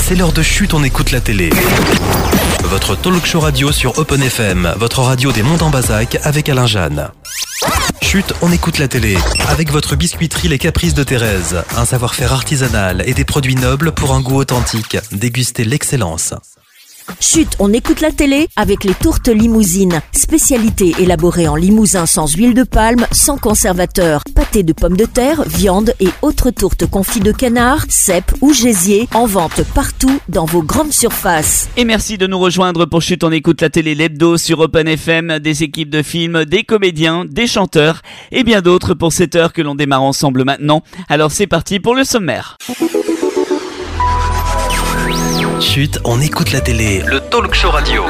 c'est l'heure de Chut, on écoute la télé. Votre talk show radio sur Open FM, votre radio des Monts en Bazac avec Alain Jeanne. Chut, on écoute la télé. Avec votre biscuiterie Les Caprices de Thérèse. Un savoir-faire artisanal et des produits nobles pour un goût authentique. Dégustez l'excellence. Chut, on écoute la télé avec les tourtes limousines. Spécialité élaborée en Limousin sans huile de palme, sans conservateur. Pâté de pommes de terre, viande et autres tourtes confits de canard, cèpes ou gésier. En vente partout dans vos grandes surfaces. Et merci de nous rejoindre pour Chut, on écoute la télé l'hebdo sur Open FM. Des équipes de films, des comédiens, des chanteurs et bien d'autres pour cette heure que l'on démarre ensemble maintenant. Alors c'est parti pour le sommaire. Chut, on écoute la télé. Le talk show radio.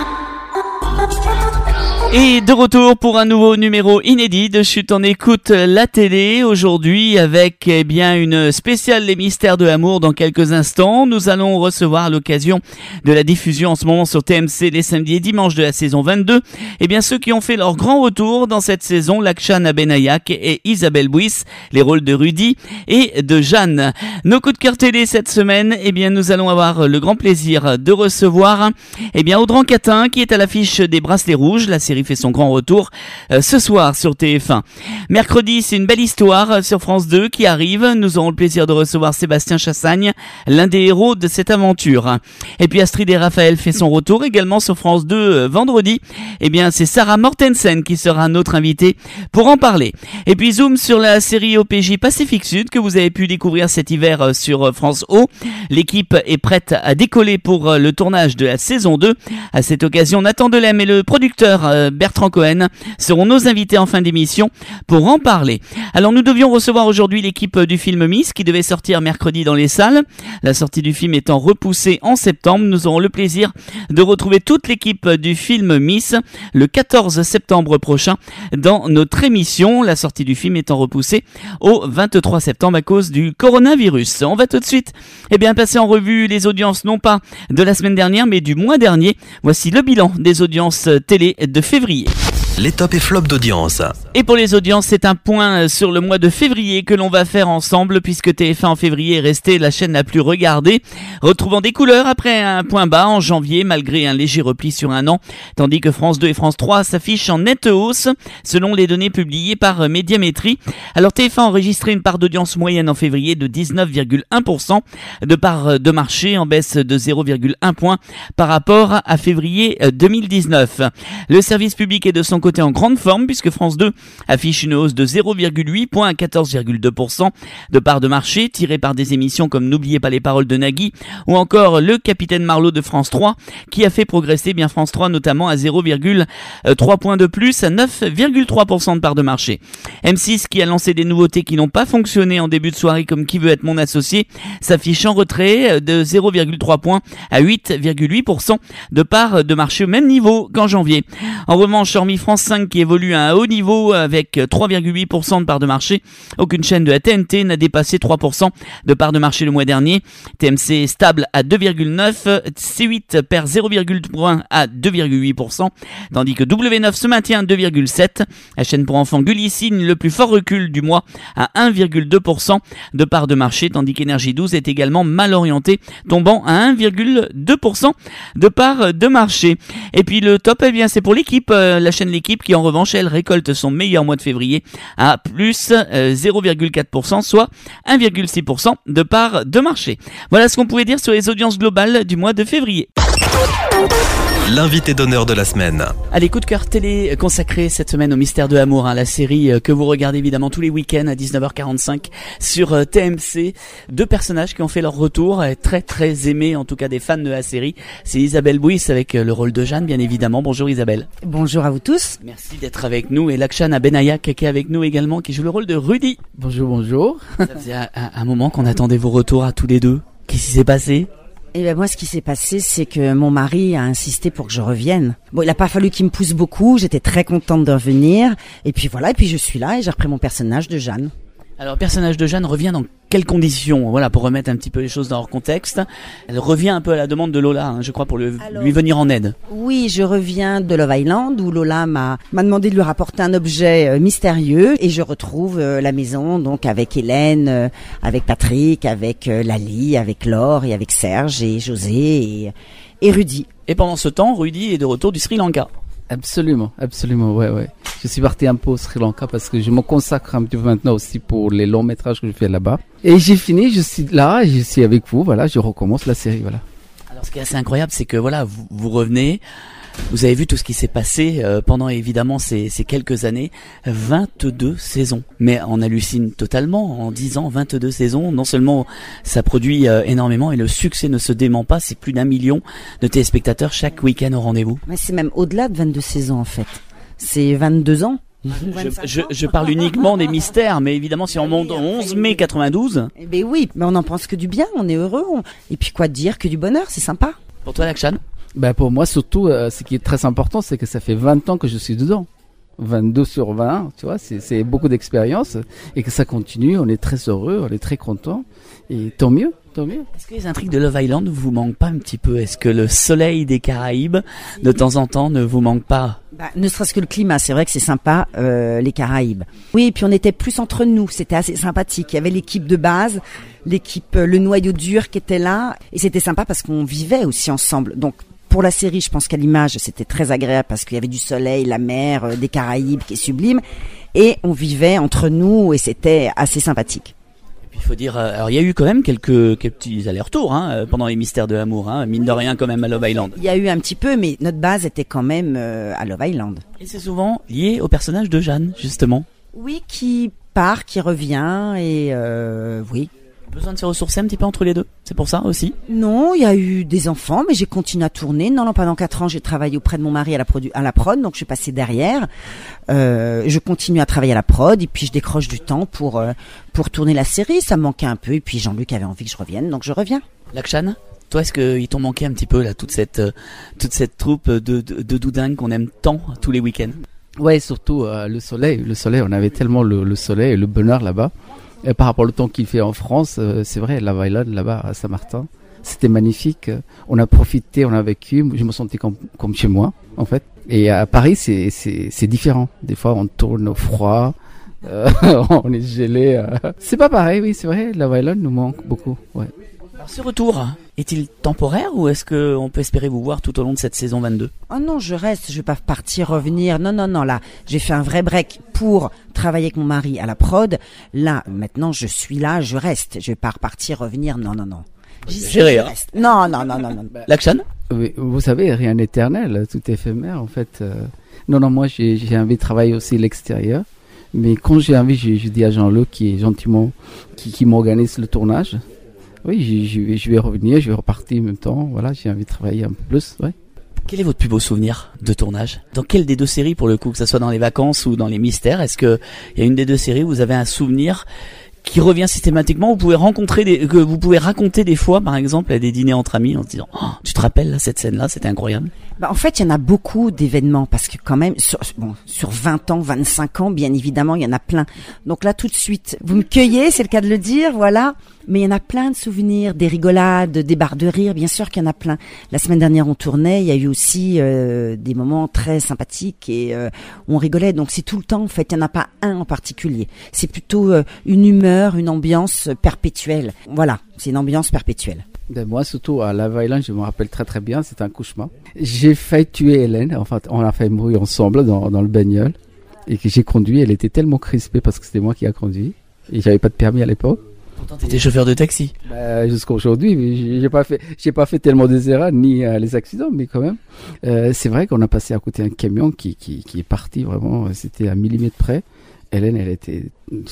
Et de retour pour un nouveau numéro inédit de Chut, on écoute la télé. Aujourd'hui avec une spéciale Les Mystères de l'amour dans quelques instants. Nous allons recevoir à l'occasion de la diffusion en ce moment sur TMC les samedis et dimanches de la saison 22. Ceux qui ont fait leur grand retour dans cette saison, Lakshan Benayak et Isabelle Bouis, les rôles de Rudy et de Jeanne. Nos coups de cœur télé cette semaine, nous allons avoir le grand plaisir de recevoir Audran Catin qui est à l'affiche des Bracelets Rouges. La série fait son grand retour ce soir sur TF1. Mercredi, c'est une belle histoire sur France 2 qui arrive. Nous aurons le plaisir de recevoir Sébastien Chassagne, l'un des héros de cette aventure. Et puis Astrid et Raphaël fait son retour également sur France 2 vendredi. C'est Sarah Mortensen qui sera notre invitée pour en parler. Et puis zoom sur la série OPJ Pacifique Sud que vous avez pu découvrir cet hiver sur France O. L'équipe est prête à décoller pour le tournage de la saison 2. À cette occasion, Nathan Delem et le producteur Bertrand Cohen seront nos invités en fin d'émission pour en parler. Alors nous devions recevoir aujourd'hui l'équipe du film Miss qui devait sortir mercredi dans les salles. La sortie du film étant repoussée en septembre, nous aurons le plaisir de retrouver toute l'équipe du film Miss le 14 septembre prochain dans notre émission. La sortie du film étant repoussée au 23 septembre à cause du coronavirus. On va tout de suite passer en revue les audiences non pas de la semaine dernière mais du mois dernier. Voici le bilan des audiences télé de février. Les tops et flops d'audience. Et pour les audiences, c'est un point sur le mois de février que l'on va faire ensemble puisque TF1 en février est resté la chaîne la plus regardée, retrouvant des couleurs après un point bas en janvier malgré un léger repli sur un an, tandis que France 2 et France 3 s'affichent en nette hausse selon les données publiées par Médiamétrie. Alors TF1 a enregistré une part d'audience moyenne en février de 19,1%, de part de marché en baisse de 0,1 point par rapport à février 2019. Le service public est de son côté en grande forme puisque France 2 affiche une hausse de 0,8 points à 14,2% de part de marché tirée par des émissions comme N'oubliez pas les paroles de Nagui ou encore Le Capitaine Marlowe de France 3 qui a fait progresser France 3 notamment à 0,3 points de plus à 9,3% de part de marché. M6 qui a lancé des nouveautés qui n'ont pas fonctionné en début de soirée comme Qui veut être mon associé s'affiche en retrait de 0,3 points à 8,8% de part de marché au même niveau qu'en janvier. En revanche, hormis France 5 qui évolue à un haut niveau avec 3,8% de part de marché, aucune chaîne de la TNT n'a dépassé 3% de part de marché le mois dernier. TMC est stable à 2,9%, C8 perd 0,1 point à 2,8%, tandis que W9 se maintient à 2,7%. La chaîne pour enfants Gulli signe le plus fort recul du mois à 1,2% de part de marché, tandis qu'Énergie 12 est également mal orienté, tombant à 1,2% de part de marché. Et puis le top, c'est pour l'équipe, la chaîne L'équipe qui en revanche elle récolte son meilleur mois de février à plus 0,4%, soit 1,6% de part de marché. Voilà ce qu'on pouvait dire sur les audiences globales du mois de février. L'invité d'honneur de la semaine. Allez, coup de cœur télé consacré cette semaine au Mystère de l'amour, la série que vous regardez évidemment tous les week-ends à 19h45 sur TMC. Deux personnages qui ont fait leur retour, très très aimés en tout cas des fans de la série. C'est Isabelle Bouis avec le rôle de Jeanne bien évidemment. Bonjour Isabelle. Bonjour à vous tous. Merci d'être avec nous et Lakshan Benayak qui est avec nous également qui joue le rôle de Rudy. Bonjour. Ça faisait un moment qu'on attendait vos retours à tous les deux. Qu'est-ce qui s'est passé ? Moi, ce qui s'est passé, c'est que mon mari a insisté pour que je revienne. Bon, il a pas fallu qu'il me pousse beaucoup. J'étais très contente de revenir. Et puis voilà. Et puis je suis là et j'ai repris mon personnage de Jeanne. Alors, le personnage de Jeanne revient dans quelles conditions? Voilà, pour remettre un petit peu les choses dans leur contexte. Elle revient un peu à la demande de Lola, je crois, pour lui venir en aide. Oui, je reviens de Love Island où Lola m'a demandé de lui rapporter un objet mystérieux et je retrouve la maison donc avec Hélène, avec Patrick, avec Lali, avec Laure et avec Serge et José et Rudy. Et pendant ce temps, Rudy est de retour du Sri Lanka. Absolument, ouais. Je suis parti un peu au Sri Lanka parce que je me consacre un petit peu maintenant aussi pour les longs métrages que je fais là-bas. Et j'ai fini, je suis là, je suis avec vous, voilà, je recommence la série, voilà. Alors ce qui est assez incroyable, c'est que voilà, vous revenez, vous avez vu tout ce qui s'est passé pendant évidemment ces quelques années, 22 saisons. Mais on hallucine totalement en 10 ans, 22 saisons. Non seulement ça produit énormément et le succès ne se dément pas, c'est plus d'1 million de téléspectateurs chaque week-end au rendez-vous. Mais c'est même au-delà de 22 saisons en fait. C'est 22 ans. Je parle uniquement des mystères, mais évidemment si on monte 11 mai 92... Eh ben oui, mais on en pense que du bien, on est heureux. Et puis quoi dire que du bonheur, c'est sympa. Pour toi, Lakshan? Ben pour moi surtout, ce qui est très important, c'est que ça fait 20 ans que je suis dedans. 22 sur 20, tu vois, c'est beaucoup d'expérience et que ça continue, on est très heureux, on est très content et tant mieux. Est-ce que les intrigues de Love Island vous manquent pas un petit peu? Est-ce que le soleil des Caraïbes, de temps en temps, ne vous manque pas? Ne serait-ce que le climat, c'est vrai que c'est sympa, les Caraïbes. Oui, et puis on était plus entre nous, c'était assez sympathique. Il y avait l'équipe de base, l'équipe, le noyau dur qui était là, et c'était sympa parce qu'on vivait aussi ensemble. Donc pour la série, je pense qu'à l'image, c'était très agréable parce qu'il y avait du soleil, la mer, des Caraïbes qui est sublime, et on vivait entre nous et c'était assez sympathique. Il faut dire, alors il y a eu quand même quelques petits allers-retours pendant les mystères de l'amour, mine de rien quand même à Love Island. Il y a eu un petit peu, mais notre base était quand même à Love Island. Et c'est souvent lié au personnage de Jeanne, justement. Oui, qui part, qui revient, et oui. Besoin de se ressourcer un petit peu entre les deux, c'est pour ça aussi? Non, il y a eu des enfants, mais j'ai continué à tourner. Non, pendant 4 ans, j'ai travaillé auprès de mon mari à la prod, donc je suis passée derrière. Je continue à travailler à la prod, et puis je décroche du temps pour tourner la série. Ça me manquait un peu, et puis Jean-Luc avait envie que je revienne, donc je reviens. Lakshan, toi, est-ce qu'il t'en manquait un petit peu là, toute cette troupe de doudingues qu'on aime tant tous les week-ends? Ouais, surtout le soleil, on avait tellement le soleil et le bonheur là-bas. Et par rapport au temps qu'il fait en France, c'est vrai, Love Island là-bas à Saint-Martin, c'était magnifique. On a profité, on a vécu. Je me sentais comme chez moi, en fait. Et à Paris, c'est différent. Des fois, on tourne au froid, on est gelé. C'est pas pareil, oui, c'est vrai. Love Island nous manque beaucoup. Ouais. Alors, ce retour est-il temporaire ou est-ce qu'on peut espérer vous voir tout au long de cette saison 22? Oh non, je reste, je vais pas partir, revenir. Non, là, j'ai fait un vrai break pour travailler avec mon mari à la prod. Là, maintenant, je suis là, je reste. Je vais pas repartir, revenir. Non. J'irai. Non. Lakshan? Oui, vous savez, rien n'est éternel, tout est éphémère, en fait. Non, moi, j'ai envie de travailler aussi à l'extérieur. Mais quand j'ai envie, je dis à Jean-Luc, qui est gentiment, qui m'organise le tournage. Oui, je vais revenir, je vais repartir en même temps. Voilà, j'ai envie de travailler un peu plus, ouais. Quel est votre plus beau souvenir de tournage? Dans quelle des deux séries, pour le coup, que ça soit dans les vacances ou dans les mystères? Est-ce que il y a une des deux séries où vous avez un souvenir qui revient systématiquement? Que vous pouvez raconter des fois, par exemple, à des dîners entre amis, en se disant, oh, tu te rappelles là, cette scène-là, c'était incroyable. En fait, il y en a beaucoup d'événements parce que quand même, sur 20 ans, 25 ans, bien évidemment, il y en a plein. Donc là, tout de suite, vous me cueillez, c'est le cas de le dire, voilà. Mais il y en a plein de souvenirs, des rigolades, des barres de rire, bien sûr qu'il y en a plein. La semaine dernière, on tournait, il y a eu aussi des moments très sympathiques et on rigolait. Donc c'est tout le temps, en fait, il n'y en a pas un en particulier. C'est plutôt une humeur, une ambiance perpétuelle. Voilà, c'est une ambiance perpétuelle. Moi, surtout à Love Island, je me rappelle très très bien, c'est un cauchemar. J'ai failli tuer Hélène, en fait, on a failli mourir ensemble dans le bagnole. Et que j'ai conduit, elle était tellement crispée parce que c'était moi qui a conduit. Et j'avais pas de permis à l'époque. Pourtant, t'étais chauffeur de taxi. Jusqu'à aujourd'hui, j'ai pas fait tellement des erreurs ni les accidents, mais quand même, c'est vrai qu'on a passé à côté d'un camion qui est parti vraiment, c'était à millimètre près. Hélène, elle était,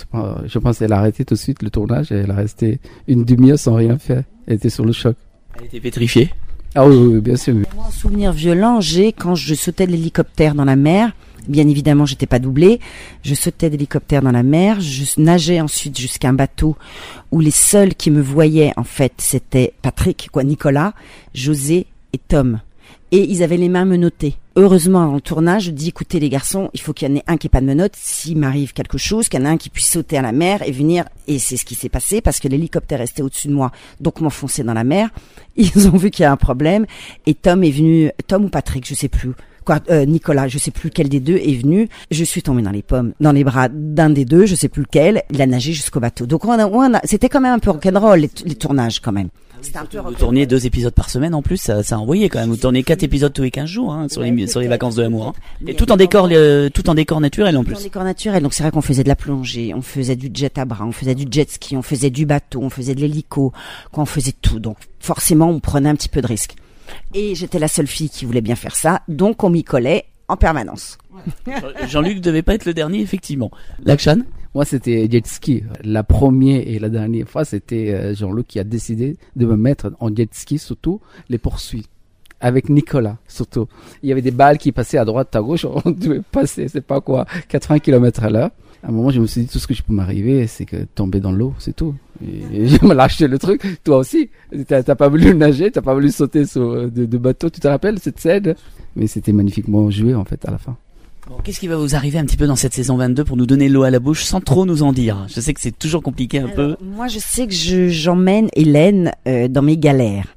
je pense, elle a arrêté tout de suite le tournage et elle a resté une demi-heure sans rien faire. Elle était sur le choc. Elle était pétrifiée. Ah oui, bien sûr. Moi, un souvenir violent, j'ai quand je sautais de l'hélicoptère dans la mer. Bien évidemment, j'étais pas doublée. Je sautais d'hélicoptère dans la mer. Je nageais ensuite jusqu'à un bateau où les seuls qui me voyaient, en fait, c'était Patrick, Nicolas, José et Tom. et ils avaient les mains menottées. Heureusement, avant le tournage, je dis, écoutez les garçons, il faut qu'il y en ait un qui ait pas de menottes, s'il m'arrive quelque chose, qu'il y en a un qui puisse sauter à la mer et venir, et c'est ce qui s'est passé, parce que l'hélicoptère restait au-dessus de moi, donc m'enfoncer dans la mer. Ils ont vu qu'il y a un problème, et Tom est venu, Tom ou Patrick, je sais plus. Nicolas, je sais plus lequel des deux est venu. Je suis tombée dans les pommes, dans les bras d'un des deux, je sais plus lequel. Il a nagé jusqu'au bateau. Donc c'était quand même un peu rock'n'roll les tournages quand même. C'était un peu Vous tourniez 2 épisodes par semaine en plus, ça a envoyé quand même. Vous tourniez 4 épisodes tous les 15 jours sur les vacances de l'amour. Et tout en décor naturel en plus. Tout en décor naturel. Donc c'est vrai qu'on faisait de la plongée, on faisait du jet à bras, on faisait du jet ski, on faisait du bateau, on faisait de l'hélico, on faisait tout. Donc forcément, on prenait un petit peu de risque. Et j'étais la seule fille qui voulait bien faire ça, donc on m'y collait en permanence. Jean-Luc devait pas être le dernier, effectivement. Lakshan? Moi, c'était jet ski. La première et la dernière fois, c'était Jean-Luc qui a décidé de me mettre en jet ski, surtout les poursuites. Avec Nicolas, surtout. Il y avait des balles qui passaient à droite, à gauche, on devait passer, c'est pas quoi, 80 km/h. À un moment, je me suis dit, tout ce que je peux m'arriver, c'est que tomber dans l'eau, c'est tout. Et je me lâchais le truc. Toi aussi, t'as pas voulu nager, t'as pas voulu sauter sur de bateau, tu te rappelles cette scène? Mais c'était magnifiquement joué, en fait, à la fin. Bon, qu'est-ce qui va vous arriver un petit peu dans cette saison 22 pour nous donner l'eau à la bouche sans trop nous en dire? Je sais que c'est toujours compliqué un peu. Moi, je sais que j'emmène Hélène dans mes galères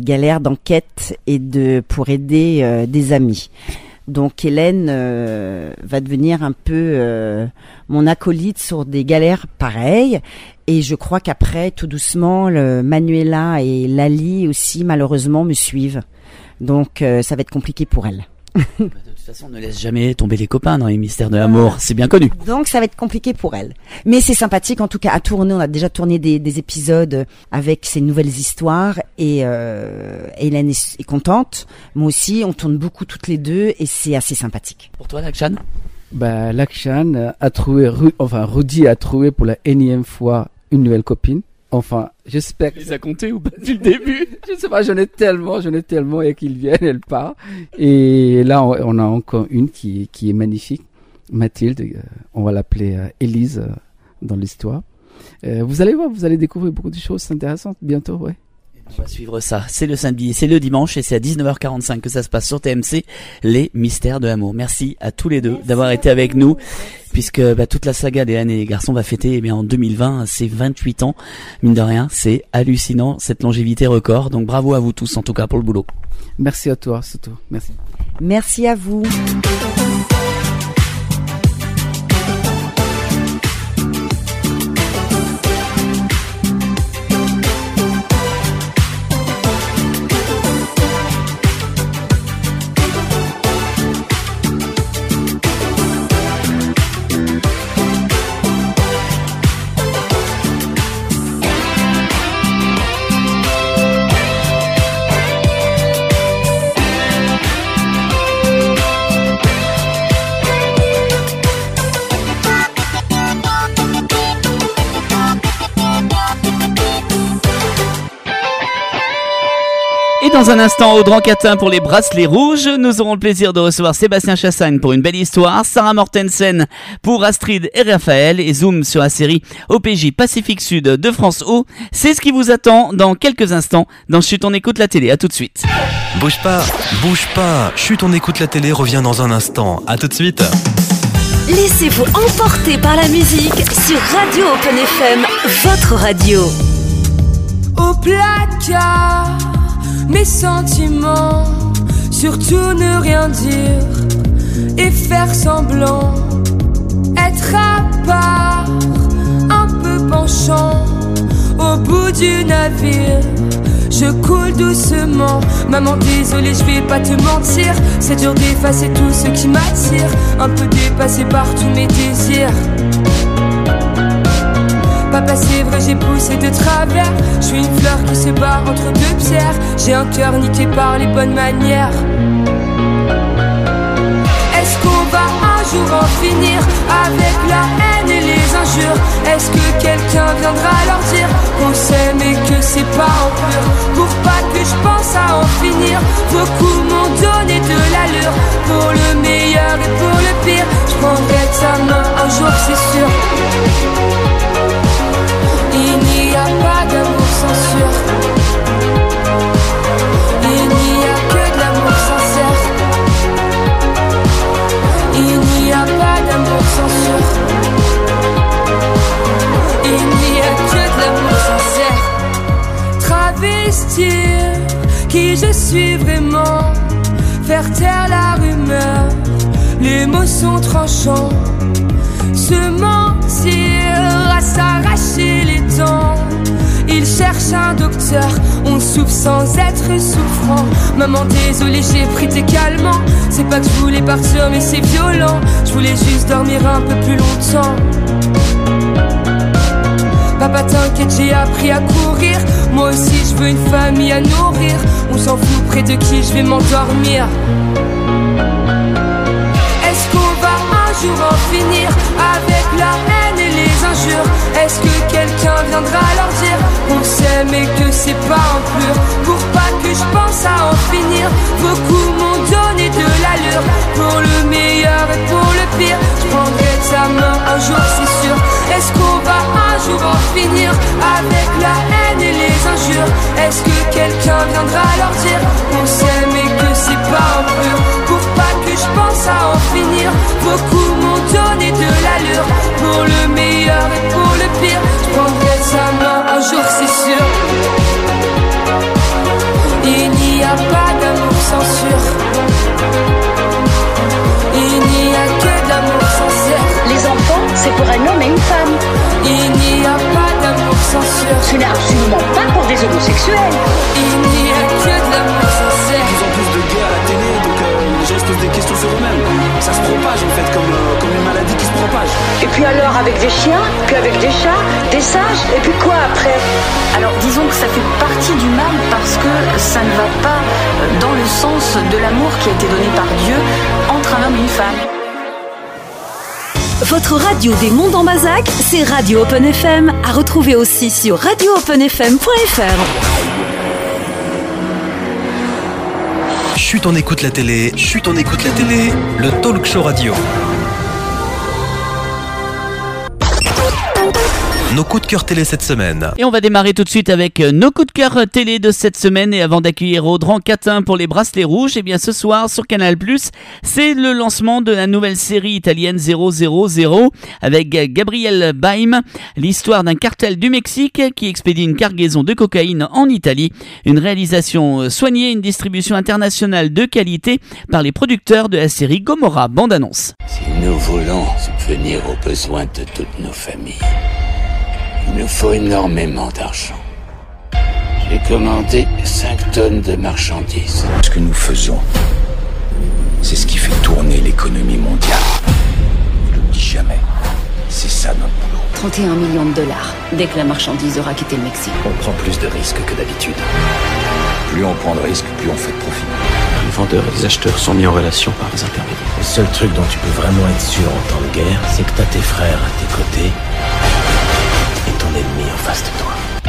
d'enquête et pour aider des amis. Donc Hélène va devenir un peu mon acolyte sur des galères pareilles. Et je crois qu'après, tout doucement, Manuela et Lali aussi, malheureusement, me suivent. Donc ça va être compliqué pour elle. De toute façon, on ne laisse jamais tomber les copains dans les mystères de l'amour, c'est bien connu. Donc ça va être compliqué pour elle. Mais c'est sympathique en tout cas à tourner. On a déjà tourné des épisodes avec ces nouvelles histoires et Hélène est contente. Moi aussi, on tourne beaucoup toutes les deux et c'est assez sympathique. Pour toi, Lakshan? Lakshan a trouvé, Rudy a trouvé pour la énième fois une nouvelle copine. Enfin, j'espère que... Les a comptés ou pas depuis le début? Je sais pas, j'en ai tellement et qu'ils viennent, elle part. Et là, on a encore une qui est magnifique. Mathilde, on va l'appeler Élise dans l'histoire. Vous allez voir, vous allez découvrir beaucoup de choses intéressantes bientôt, ouais. On va suivre ça. C'est le samedi, c'est le dimanche et c'est à 19h45 que ça se passe sur TMC, les mystères de l'amour. Merci à tous les deux d'avoir été avec nous, puisque toute la saga des Hélène et les garçons va fêter en 2020 ses 28 ans. Mine de rien, c'est hallucinant cette longévité record. Donc bravo à vous tous en tout cas pour le boulot. Merci à toi surtout. Merci. Merci à vous. Dans un instant, Audran Catin pour les bracelets rouges. Nous aurons le plaisir de recevoir Sébastien Chassagne pour une belle histoire, Sarah Mortensen pour Astrid et Raphaël et Zoom sur la série OPJ Pacifique Sud de France O. C'est ce qui vous attend dans quelques instants dans Chut, on écoute la télé. À tout de suite. Bouge pas. Chut, on écoute la télé revient dans un instant. À tout de suite. Laissez-vous emporter par la musique sur Radio Open FM, votre radio. Au placard, mes sentiments, surtout ne rien dire et faire semblant, être à part, un peu penchant, au bout du navire, je coule doucement. Maman désolée, je vais pas te mentir, c'est dur d'effacer tout ce qui m'attire, un peu dépassé par tous mes désirs. Papa c'est vrai j'ai poussé de travers, je suis une fleur qui se bat entre deux pierres, j'ai un cœur niqué par les bonnes manières. Est-ce qu'on va un jour en finir avec la haine et les injures? Est-ce que quelqu'un viendra leur dire qu'on s'aime et que c'est pas en pur? Pour pas que je pense à en finir, beaucoup m'ont donné de l'allure. Pour le meilleur et pour le pire, je prendrai ta main un jour c'est sûr. Il n'y a pas d'amour sans sûr. Il n'y a que de l'amour sincère. investir qui je suis vraiment, faire taire la rumeur, les mots sont tranchants, se mentir à s'arracher les dents. Il cherche un docteur, on souffre sans être souffrant. Maman désolée j'ai pris tes calmants. C'est pas que je voulais partir mais c'est violent. Je voulais juste dormir un peu plus longtemps. Papa t'inquiète j'ai appris à courir. Moi aussi je veux une famille à nourrir. On s'en fout près de qui je vais m'endormir. Est-ce qu'on va un jour en finir avec la haine et les injures? Est-ce que quelqu'un viendra leur dire qu'on s'aime et que c'est pas en pleurs? Pour pas que je pense à en finir, beaucoup m'ont donné de l'allure. Pour le meilleur et pour le pire, je prendrai ta main un jour c'est sûr. Est-ce qu'on va un jour en finir avec la haine et les injures? Est-ce que quelqu'un viendra leur dire qu'on s'aime et que c'est pas en pleurs? Pour pas que je pense à en finir, beaucoup m'ont donné de l'allure. Pour le meilleur et pour le pire, je prendrai sa main un jour c'est sûr. Il n'y a pas d'amour sans sûr. Il n'y a que de l'amour sincère. Les enfants, c'est pour un homme et une femme. Il n'y a pas d'amour sans sûr. Ce n'est absolument pas pour des homosexuels. Il n'y a que de l'amour sincère. De plus en plus de gays à la télé, donc les gens se posent des questions sur eux-mêmes. Ça se propage en fait, comme une maladie qui se propage. Et puis alors avec des chiens, puis avec des chats, des singes, et puis quoi après? Alors disons que ça fait partie du mal parce que ça ne va pas dans le sens de l'amour qui a été donné par Dieu entre un homme et une femme. Votre radio des Monts d'Ambazac, c'est Radio Open FM, à retrouver aussi sur radioopenfm.fr. Chut, on écoute la télé, chut, on écoute la télé, le talk show radio. Nos coups de cœur télé cette semaine. Et on va démarrer tout de suite avec nos coups de cœur télé de cette semaine. Et avant d'accueillir Audran Catin pour les bracelets rouges, et bien ce soir sur Canal+, c'est le lancement de la nouvelle série italienne 000 avec Gabriel Byrne, l'histoire d'un cartel du Mexique qui expédie une cargaison de cocaïne en Italie. Une réalisation soignée, une distribution internationale de qualité par les producteurs de la série Gomorrah. Bande annonce. Si nous voulons subvenir aux besoins de toutes nos familles, il nous faut énormément d'argent. J'ai commandé 5 tonnes de marchandises. Ce que nous faisons, c'est ce qui fait tourner l'économie mondiale. Je le dis jamais, c'est ça notre boulot. 31 millions de dollars, dès que la marchandise aura quitté le Mexique. On prend plus de risques que d'habitude. Plus on prend de risques, plus on fait de profit. Les vendeurs et les acheteurs sont mis en relation par les intermédiaires. Le seul truc dont tu peux vraiment être sûr en temps de guerre, c'est que t'as tes frères à tes côtés et ton ennemi en face de toi.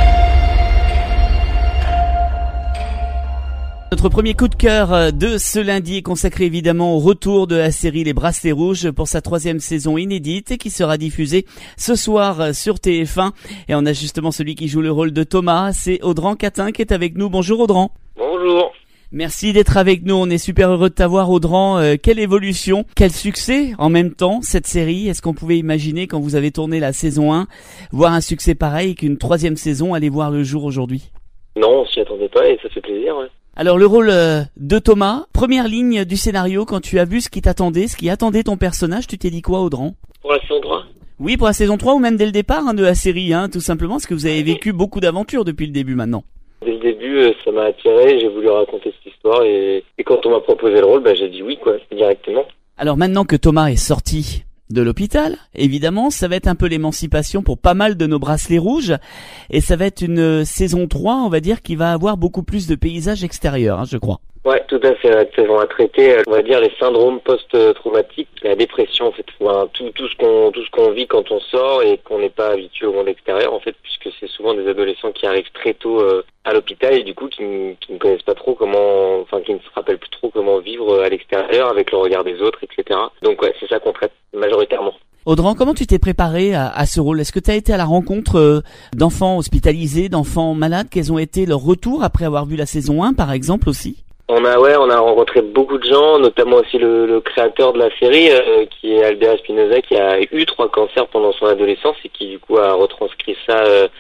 Notre premier coup de cœur de ce lundi est consacré évidemment au retour de la série Les Bracelets Rouges pour sa 3e saison inédite et qui sera diffusée ce soir sur TF1. Et on a justement celui qui joue le rôle de Thomas, c'est Audran Catin qui est avec nous. Bonjour Audran. Bonjour. Merci d'être avec nous, on est super heureux de t'avoir Audran. Quelle évolution, quel succès en même temps cette série. Est-ce qu'on pouvait imaginer quand vous avez tourné la saison 1 voir un succès pareil et qu'une 3e saison allait voir le jour aujourd'hui? Non, on s'y attendait pas et ça fait plaisir, ouais. Alors le rôle de Thomas, première ligne du scénario, quand tu as vu ce qui t'attendait, ce qui attendait ton personnage, tu t'es dit quoi Audran? Pour la saison 3? Oui, pour la saison 3 ou même dès le départ de la série, tout simplement, parce que vous avez vécu beaucoup d'aventures depuis le début maintenant. Dès le début, ça m'a attiré, j'ai voulu raconter cette histoire et quand on m'a proposé le rôle, j'ai dit oui quoi, directement. Alors maintenant que Thomas est sorti de l'hôpital, évidemment, ça va être un peu l'émancipation pour pas mal de nos bracelets rouges et ça va être une saison 3, on va dire, qui va avoir beaucoup plus de paysages extérieurs, je crois. Ouais, tout à fait. On va traiter, on va dire, les syndromes post-traumatiques, la dépression, en fait, tout ce qu'on vit quand on sort et qu'on n'est pas habitué au monde extérieur, en fait, puisque c'est souvent des adolescents qui arrivent très tôt à l'hôpital et du coup qui ne connaissent pas trop comment, qui ne se rappellent plus trop comment vivre à l'extérieur avec le regard des autres, etc. Donc ouais, c'est ça qu'on traite majoritairement. Audran, comment tu t'es préparé à ce rôle? Est-ce que tu as été à la rencontre d'enfants hospitalisés, d'enfants malades? Quels ont été leurs retours après avoir vu la saison 1, par exemple, aussi? On a rencontré beaucoup de gens, notamment aussi le créateur de la série, qui est Albert Espinosa, qui a eu 3 cancers pendant son adolescence et qui du coup a retranscrit ça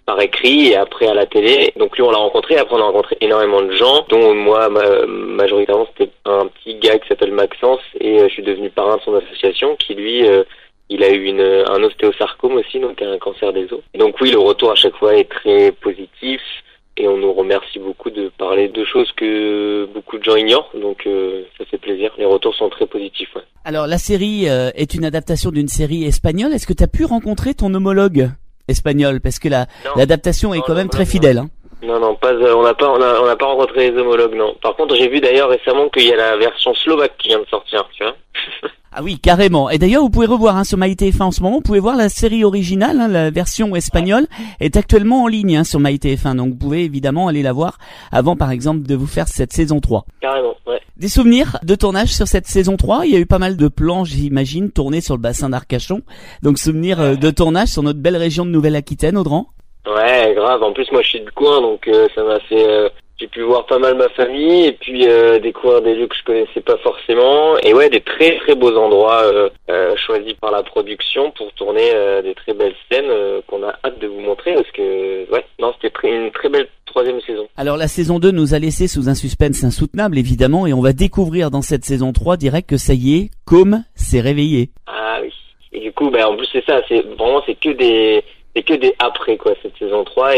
par écrit et après à la télé. Donc lui, on l'a rencontré. Après, on a rencontré énormément de gens, dont moi, majoritairement, c'était un petit gars qui s'appelle Maxence, et je suis devenu parrain de son association, qui lui, il a eu un ostéosarcome aussi, donc un cancer des os. Et donc oui, le retour à chaque fois est très positif, et on nous remercie beaucoup de parler de choses que beaucoup de gens ignorent, donc ça fait plaisir. Les retours sont très positifs. Ouais. Alors la série est une adaptation d'une série espagnole. Est-ce que tu as pu rencontrer ton homologue espagnol, parce que l'adaptation est quand même très fidèle. Hein. Non, on n'a pas rencontré les homologues, non. Par contre, j'ai vu d'ailleurs récemment qu'il y a la version slovaque qui vient de sortir, tu vois. Ah oui, carrément. Et d'ailleurs, vous pouvez revoir sur MyTF1 en ce moment, vous pouvez voir la série originale, la version espagnole est actuellement en ligne sur MyTF1, donc vous pouvez évidemment aller la voir avant, par exemple, de vous faire cette saison 3. Carrément, ouais. Des souvenirs de tournage sur cette saison 3, il y a eu pas mal de plans, j'imagine, tournés sur le bassin d'Arcachon, donc souvenirs de tournage sur notre belle région de Nouvelle-Aquitaine, Audran. Ouais, grave. En plus, moi, je suis du coin, donc ça m'a fait... J'ai pu voir pas mal ma famille et puis découvrir des lieux que je connaissais pas forcément. Et ouais, des très très beaux endroits choisis par la production pour tourner des très belles scènes qu'on a hâte de vous montrer parce que ouais, non, c'était une très belle 3e saison. Alors la saison 2 nous a laissé sous un suspense insoutenable évidemment et on va découvrir dans cette saison 3 direct que ça y est, Com s'est réveillé. Ah oui. Et du coup, en plus c'est ça, c'est que des après quoi cette saison 3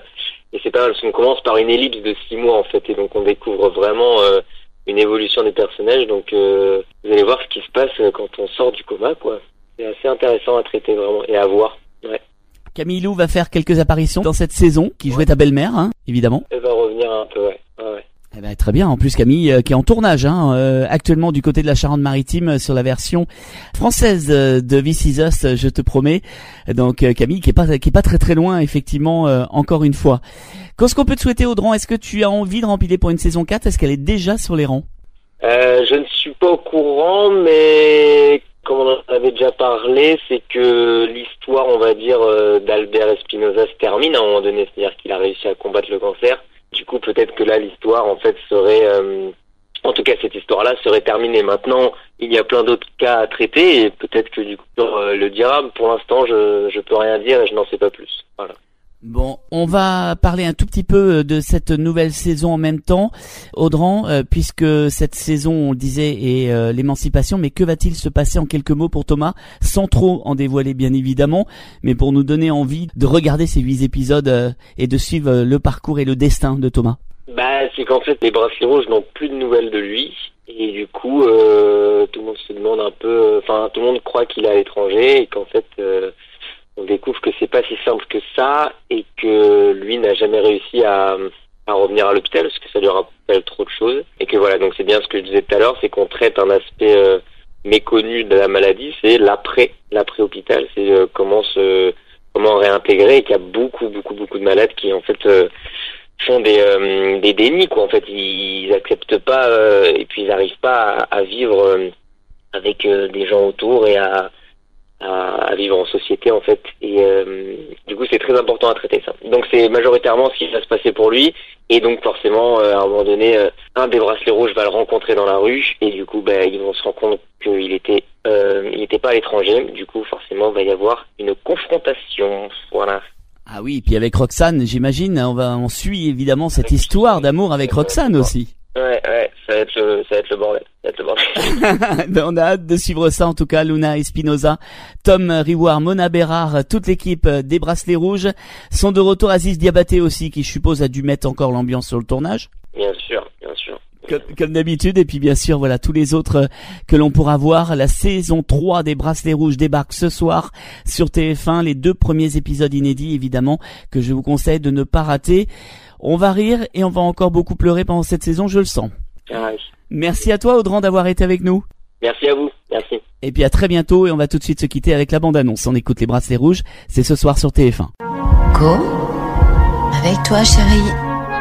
et c'est pas mal parce qu'on commence par une ellipse de 6 mois en fait et donc on découvre vraiment une évolution des personnages donc vous allez voir ce qui se passe quand on sort du coma quoi. C'est assez intéressant à traiter vraiment et à voir. Ouais. Camille Lou va faire quelques apparitions dans cette saison qui jouait ta belle-mère évidemment. Elle va revenir un peu ouais. Eh ben, très bien. En plus, Camille, qui est en tournage actuellement du côté de la Charente-Maritime sur la version française de This Is Us, je te promets. Donc Camille, qui est pas très très loin, effectivement, encore une fois. Qu'est-ce qu'on peut te souhaiter, Audran? Est-ce que tu as envie de rempiler pour une saison 4? Est-ce qu'elle est déjà sur les rangs? Je ne suis pas au courant, mais comme on en avait déjà parlé, c'est que l'histoire, on va dire, d'Albert Espinosa se termine à un moment donné, c'est-à-dire qu'il a réussi à combattre le cancer. Du coup, peut-être que là, l'histoire, en fait, serait... en tout cas, cette histoire-là serait terminée. Maintenant, il y a plein d'autres cas à traiter et peut-être que du coup, le dira. Pour l'instant, je peux rien dire et je n'en sais pas plus. Voilà. Bon, on va parler un tout petit peu de cette nouvelle saison en même temps, Audran, puisque cette saison, on le disait, est l'émancipation, mais que va-t-il se passer en quelques mots pour Thomas, sans trop en dévoiler bien évidemment, mais pour nous donner envie de regarder ces 8 épisodes et de suivre le parcours et le destin de Thomas? C'est qu'en fait, les Bracelets Rouges n'ont plus de nouvelles de lui, et du coup, tout le monde se demande un peu, tout le monde croit qu'il est à l'étranger, et qu'en fait... on découvre que c'est pas si simple que ça et que lui n'a jamais réussi à revenir à l'hôpital parce que ça lui rappelle trop de choses et que voilà, donc c'est bien ce que je disais tout à l'heure, c'est qu'on traite un aspect méconnu de la maladie, c'est l'après-hôpital, c'est comment réintégrer et qu'il y a beaucoup de malades qui en fait font des dénis quoi, en fait ils acceptent pas et puis ils n'arrivent pas à vivre avec des gens autour et à vivre en société en fait et du coup c'est très important à traiter ça. Donc c'est majoritairement ce qui va se passer pour lui et donc forcément à un moment donné un des Bracelets Rouges va le rencontrer dans la rue et du coup ils vont se rendre compte qu'il était pas à l'étranger, du coup forcément il va y avoir une confrontation, voilà. Ah oui, puis avec Roxane, j'imagine, on suit évidemment cette histoire d'amour avec Roxane aussi. Ouais, ça va être le bordel. On a hâte de suivre ça en tout cas. Luna Espinosa, Tom Riwar, Mona Bérard, toute l'équipe des Bracelets Rouges sont de retour. Aziz Diabaté aussi, qui je suppose a dû mettre encore l'ambiance sur le tournage. Bien sûr. Comme d'habitude, et puis bien sûr voilà tous les autres que l'on pourra voir. La saison 3 des Bracelets Rouges débarque ce soir sur TF1, les 2 premiers épisodes inédits évidemment que je vous conseille de ne pas rater. On va rire et on va encore beaucoup pleurer pendant cette saison, je le sens. Ah oui. Merci à toi Audran d'avoir été avec nous. Merci à vous, merci. Et puis à très bientôt et on va tout de suite se quitter avec la bande-annonce. On écoute les Bracelets Rouges, c'est ce soir sur TF1. Go, avec toi chérie.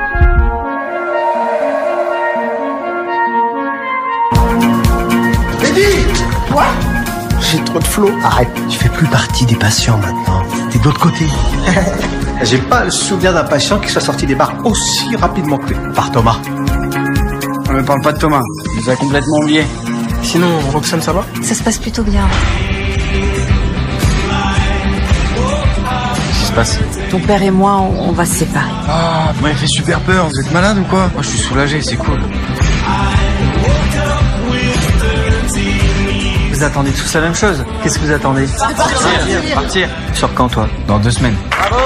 Eddie, quoi? J'ai trop de flow. Arrête, tu fais plus partie des patients maintenant. T'es de l'autre côté. J'ai pas le souvenir d'un patient qui soit sorti des bars aussi rapidement que lui. Par Thomas. On ne parle pas de Thomas, il nous a complètement oublié. Sinon, Roxane, ça va? Ça se passe plutôt bien. Qu'est-ce qui se passe? Ton père et moi, on va se séparer. Ah, vous m'avez fait super peur, vous êtes malade ou quoi? Moi je suis soulagé, c'est cool. Vous attendez tous la même chose? Qu'est-ce que vous attendez? Partir. Tu sors quand toi? Dans 2 semaines.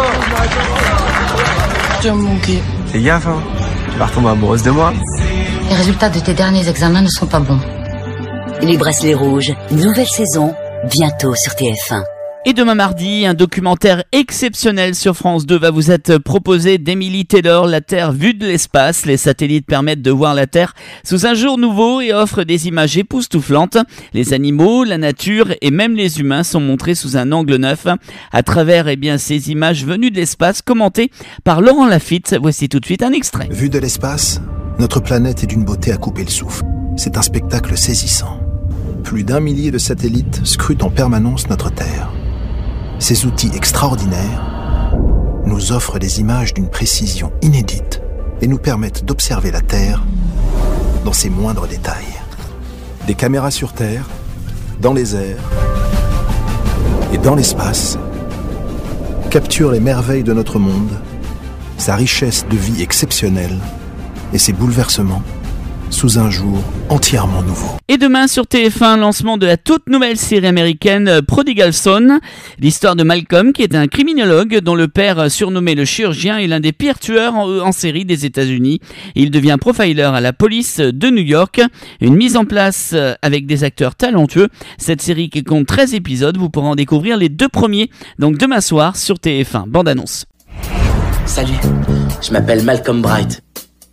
Tu vas me manquer. Fais gaffe, hein. Tu vas retomber amoureuse de moi. Les résultats de tes derniers examens ne sont pas bons. Les bracelets rouges, nouvelle saison, bientôt sur TF1. Et demain mardi, un documentaire exceptionnel sur France 2 va vous être proposé d'Emily Taylor, La Terre vue de l'espace. Les satellites permettent de voir la Terre sous un jour nouveau et offrent des images époustouflantes. Les animaux, la nature et même les humains sont montrés sous un angle neuf à travers ces images venues de l'espace commentées par Laurent Lafitte. Voici tout de suite un extrait. Vue de l'espace, notre planète est d'une beauté à couper le souffle. C'est un spectacle saisissant. Plus d'1 millier de satellites scrutent en permanence notre Terre. Ces outils extraordinaires nous offrent des images d'une précision inédite et nous permettent d'observer la Terre dans ses moindres détails. Des caméras sur Terre, dans les airs et dans l'espace capturent les merveilles de notre monde, sa richesse de vie exceptionnelle et ses bouleversements sous un jour entièrement nouveau. Et demain sur TF1, lancement de la toute nouvelle série américaine Prodigal Son, l'histoire de Malcolm qui est un criminologue dont le père surnommé le chirurgien est l'un des pires tueurs en série des États-Unis. Il devient profiler à la police de New York, une mise en place avec des acteurs talentueux. Cette série qui compte 13 épisodes, vous pourrez en découvrir les 2 premiers, donc demain soir sur TF1. Bande annonce. Salut, je m'appelle Malcolm Bright.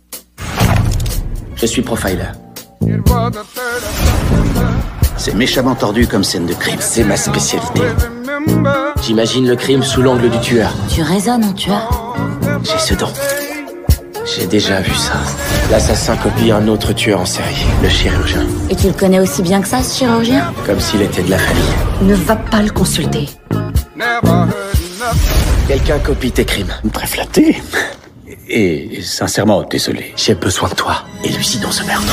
Je suis profiler. C'est méchamment tordu comme scène de crime, c'est ma spécialité. J'imagine le crime sous l'angle du tueur. Tu raisonnes en tueur. J'ai ce don. J'ai déjà vu ça. L'assassin copie un autre tueur en série, le chirurgien. Et tu le connais aussi bien que ça, ce chirurgien? Comme s'il était de la famille. Ne va pas le consulter. Quelqu'un copie tes crimes. Très flatté. Et sincèrement, désolé. J'ai besoin de toi. Élucidons ce meurtre.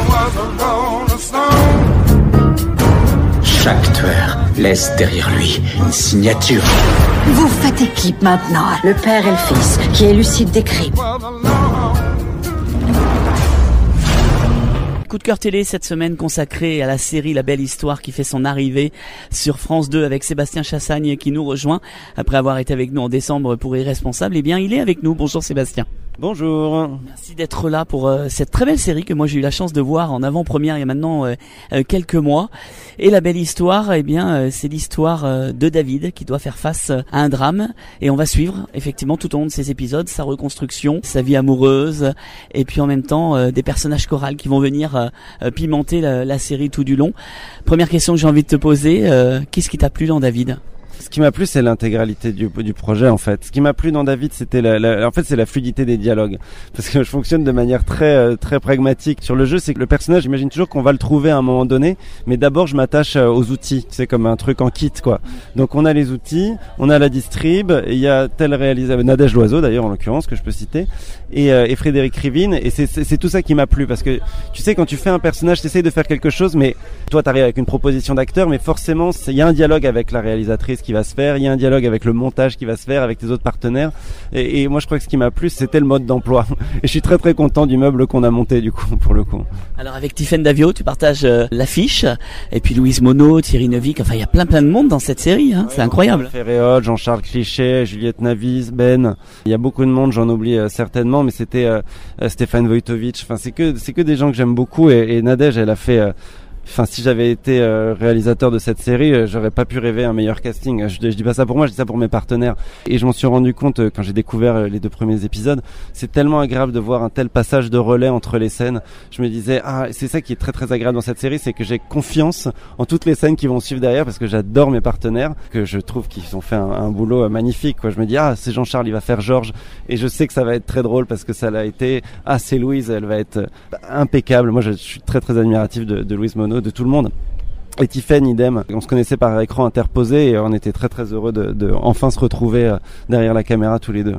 Chaque tueur laisse derrière lui une signature. Vous faites équipe maintenant. Le père et le fils qui élucident des crimes. Coup de cœur télé cette semaine consacré à la série La Belle Histoire qui fait son arrivée sur France 2 avec Sébastien Chassagne qui nous rejoint après avoir été avec nous en décembre pour Irresponsable. Eh bien, il est avec nous. Bonjour Sébastien. Bonjour. Merci d'être là pour cette très belle série que moi j'ai eu la chance de voir en avant-première il y a maintenant quelques mois. Et La Belle Histoire, eh bien, c'est l'histoire de David qui doit faire face à un drame. Et on va suivre effectivement tout au long de ces épisodes sa reconstruction, sa vie amoureuse et puis en même temps des personnages chorales qui vont venir pimenter la série tout du long. Première question que j'ai envie de te poser, qu'est-ce qui t'a plu dans David ? Ce qui m'a plu, c'est l'intégralité du projet, en fait. Ce qui m'a plu dans David, c'était en fait, c'est la fluidité des dialogues. Parce que je fonctionne de manière très pragmatique. Sur le jeu, c'est que le personnage, j'imagine toujours qu'on va le trouver à un moment donné. Mais d'abord, je m'attache aux outils. C'est comme un truc en kit, quoi. Donc, on a les outils, on a la distrib, il y a tel réalisateur, Nadège Loiseau, d'ailleurs, en l'occurrence, que je peux citer, et Frédéric Rivine. Et c'est tout ça qui m'a plu. Parce que, tu sais, quand tu fais un personnage, t'essayes de faire quelque chose, mais toi, t'arrives avec une proposition d'acteur, mais forcément, il y a un dialogue avec la réalisatrice qui va se faire, il y a un dialogue avec le montage qui va se faire, avec tes autres partenaires, et moi je crois que ce qui m'a plu c'était le mode d'emploi, et je suis très très content du meuble qu'on a monté du coup, pour le coup. Alors avec Tiffaine Davio tu partages l'affiche, et puis Louise Monod, Thierry Neuvik, enfin il y a plein de monde dans cette série, hein. C'est incroyable. Ferréol, Jean-Charles Cliché, Juliette Navis, Ben, il y a beaucoup de monde, j'en oublie certainement, mais c'était Stéphane Wojtowicz, enfin c'est que des gens que j'aime beaucoup, et Nadège elle a fait... Enfin, si j'avais été réalisateur de cette série, j'aurais pas pu rêver un meilleur casting. Je dis pas ça pour moi, je dis ça pour mes partenaires. Et je m'en suis rendu compte quand j'ai découvert les 2 premiers épisodes. C'est tellement agréable de voir un tel passage de relais entre les scènes. Je me disais, c'est ça qui est très très agréable dans cette série, c'est que j'ai confiance en toutes les scènes qui vont suivre derrière, parce que j'adore mes partenaires, que je trouve qu'ils ont fait un boulot magnifique, quoi. Je me dis, c'est Jean-Charles, il va faire Georges, et je sais que ça va être très drôle parce que ça l'a été. C'est Louise, elle va être impeccable. Moi, je suis très très admiratif de Louise Monod, de tout le monde. Et Tiffaine, idem. On se connaissait par écran interposé et on était très très heureux de enfin se retrouver derrière la caméra tous les deux.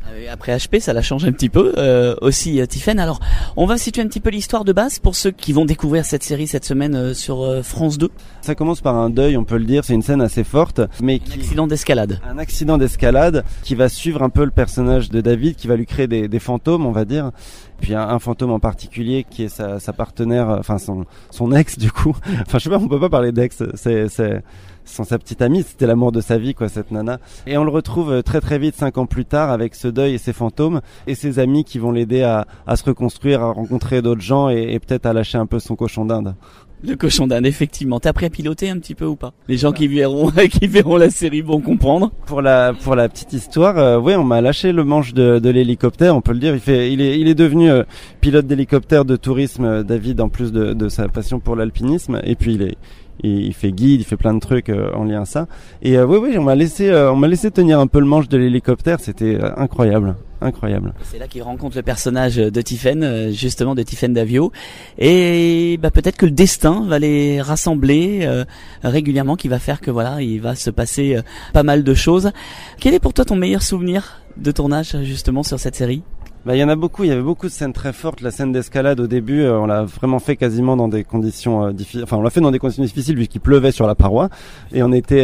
Après HP, ça la change un petit peu, aussi Tiphaine. Alors, on va situer un petit peu l'histoire de base pour ceux qui vont découvrir cette série cette semaine sur France 2. Ça commence par un deuil, on peut le dire, c'est une scène assez forte, mais Un accident d'escalade. Un accident d'escalade qui va suivre un peu le personnage de David, qui va lui créer des fantômes, on va dire. Puis un fantôme en particulier qui est sa partenaire, enfin son ex du coup. Enfin je sais pas, on peut pas parler d'ex, c'est sa petite amie, c'était l'amour de sa vie quoi, cette nana. Et on le retrouve très très vite 5 ans plus tard avec ce deuil et ses fantômes et ses amis qui vont l'aider à se reconstruire, à rencontrer d'autres gens et peut-être à lâcher un peu son cochon d'Inde. Le cochon d'Inde, effectivement. T'as appris à piloter un petit peu ou pas? Les gens qui verront la série vont comprendre. Pour la petite histoire, oui, on m'a lâché le manche de l'hélicoptère, on peut le dire. Il est devenu pilote d'hélicoptère de tourisme, David, en plus de sa passion pour l'alpinisme. Et puis il fait guide, il fait plein de trucs en lien à ça. Et oui, on m'a laissé tenir un peu le manche de l'hélicoptère. C'était incroyable. C'est là qu'il rencontre le personnage de Tiphaine, justement de Tiphaine Davio, et peut-être que le destin va les rassembler régulièrement, qui va faire que voilà, il va se passer pas mal de choses. Quel est pour toi ton meilleur souvenir de tournage justement sur cette série? Il y en a beaucoup, il y avait beaucoup de scènes très fortes. La scène d'escalade au début, on l'a vraiment fait quasiment dans des conditions difficiles. Enfin, on l'a fait dans des conditions difficiles puisqu'il pleuvait sur la paroi. Et on était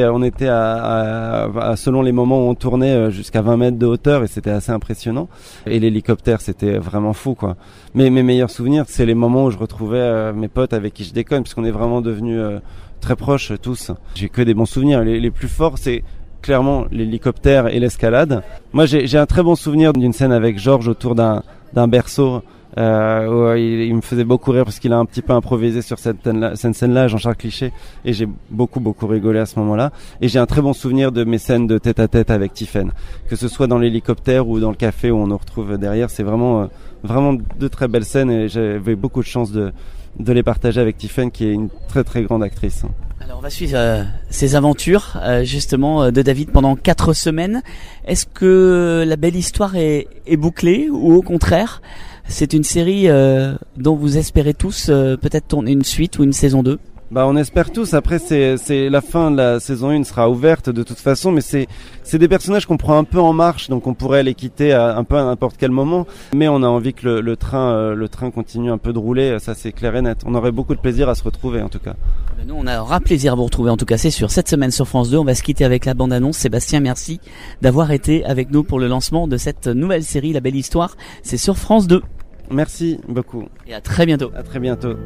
à selon les moments où on tournait jusqu'à 20 mètres de hauteur et c'était assez impressionnant. Et l'hélicoptère, c'était vraiment fou, quoi. Mais mes meilleurs souvenirs, c'est les moments où je retrouvais mes potes avec qui je déconne puisqu'on est vraiment devenus très proches tous. J'ai que des bons souvenirs. Les plus forts, c'est clairement l'hélicoptère et l'escalade. Moi j'ai un très bon souvenir d'une scène avec Georges autour d'un berceau où il me faisait beaucoup rire parce qu'il a un petit peu improvisé sur cette scène-là, Jean-Charles Cliché, et j'ai beaucoup rigolé à ce moment-là. Et j'ai un très bon souvenir de mes scènes de tête-à-tête avec Tiphaine, que ce soit dans l'hélicoptère ou dans le café où on nous retrouve derrière. C'est vraiment de très belles scènes et j'avais beaucoup de chance de les partager avec Tiphaine, qui est une très très grande actrice. Alors on va suivre ces aventures justement de David pendant 4 semaines. Est-ce que la belle histoire est bouclée ou au contraire c'est une série dont vous espérez tous peut-être tourner une suite ou une saison 2? On espère tous. Après, c'est la fin de la saison 1 sera ouverte de toute façon, mais c'est des personnages qu'on prend un peu en marche, donc on pourrait les quitter un peu à n'importe quel moment. Mais on a envie que le train continue un peu de rouler. Ça, c'est clair et net. On aurait beaucoup de plaisir à se retrouver, en tout cas. Nous, on aura plaisir à vous retrouver, en tout cas, c'est sûr. Cette semaine sur France 2, on va se quitter avec la bande-annonce. Sébastien, merci d'avoir été avec nous pour le lancement de cette nouvelle série, La Belle Histoire. C'est sur France 2. Merci beaucoup. Et à très bientôt. À très bientôt.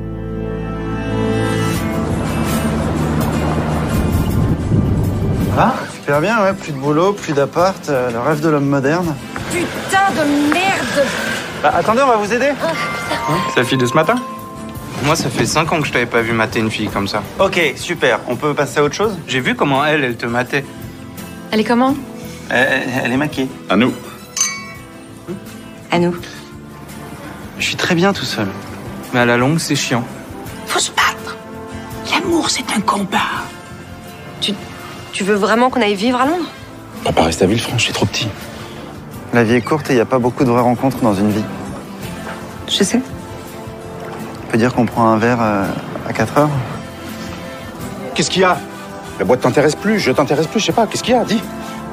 Ah, super bien, ouais, plus de boulot, plus d'appart, le rêve de l'homme moderne. Putain de merde! Attendez, on va vous aider. C'est la fille de ce matin? Moi, ça fait 5 ans que je t'avais pas vu mater une fille comme ça. Ok, super, on peut passer à autre chose? J'ai vu comment elle te matait. Elle est comment? Elle est maquée. À nous. À nous. Je suis très bien tout seul. Mais à la longue, c'est chiant. Faut se battre. L'amour, c'est un combat. Tu veux vraiment qu'on aille vivre à Londres? On va pas rester à Villefranche, c'est trop petit. La vie est courte et il n'y a pas beaucoup de vraies rencontres dans une vie. Je sais. On peut dire qu'on prend un verre à 4 heures. Qu'est-ce qu'il y a? La boîte t'intéresse plus, je t'intéresse plus, je sais pas, qu'est-ce qu'il y a? Dis.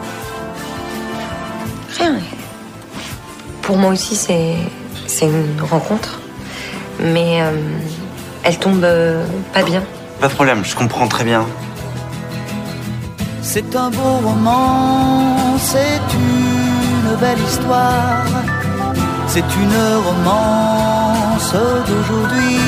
Rien. Pour moi aussi, c'est une rencontre. Mais elle tombe pas bien. Pas de problème, je comprends très bien. C'est un beau roman, c'est une belle histoire, c'est une romance d'aujourd'hui.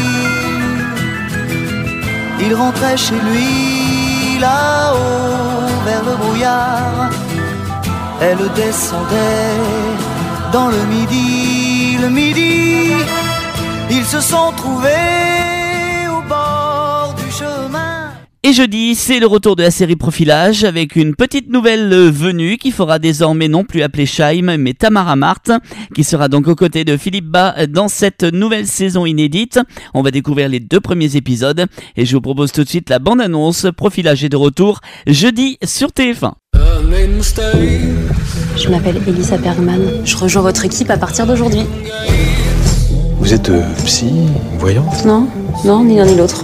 Il rentrait chez lui là-haut vers le brouillard, elle descendait dans le midi, ils se sont trouvés au bord du chemin. Et jeudi, c'est le retour de la série Profilage avec une petite nouvelle venue qui fera désormais non plus appeler Scheim mais Tamara Marthe, qui sera donc aux côtés de Philippe Bas dans cette nouvelle saison inédite. On va découvrir les 2 premiers épisodes et je vous propose tout de suite la bande-annonce. Profilage est de retour jeudi sur TF1. Je m'appelle Elisa Bergman. Je rejoins votre équipe à partir d'aujourd'hui. Vous êtes psy, voyante? Non, ni l'un ni l'autre.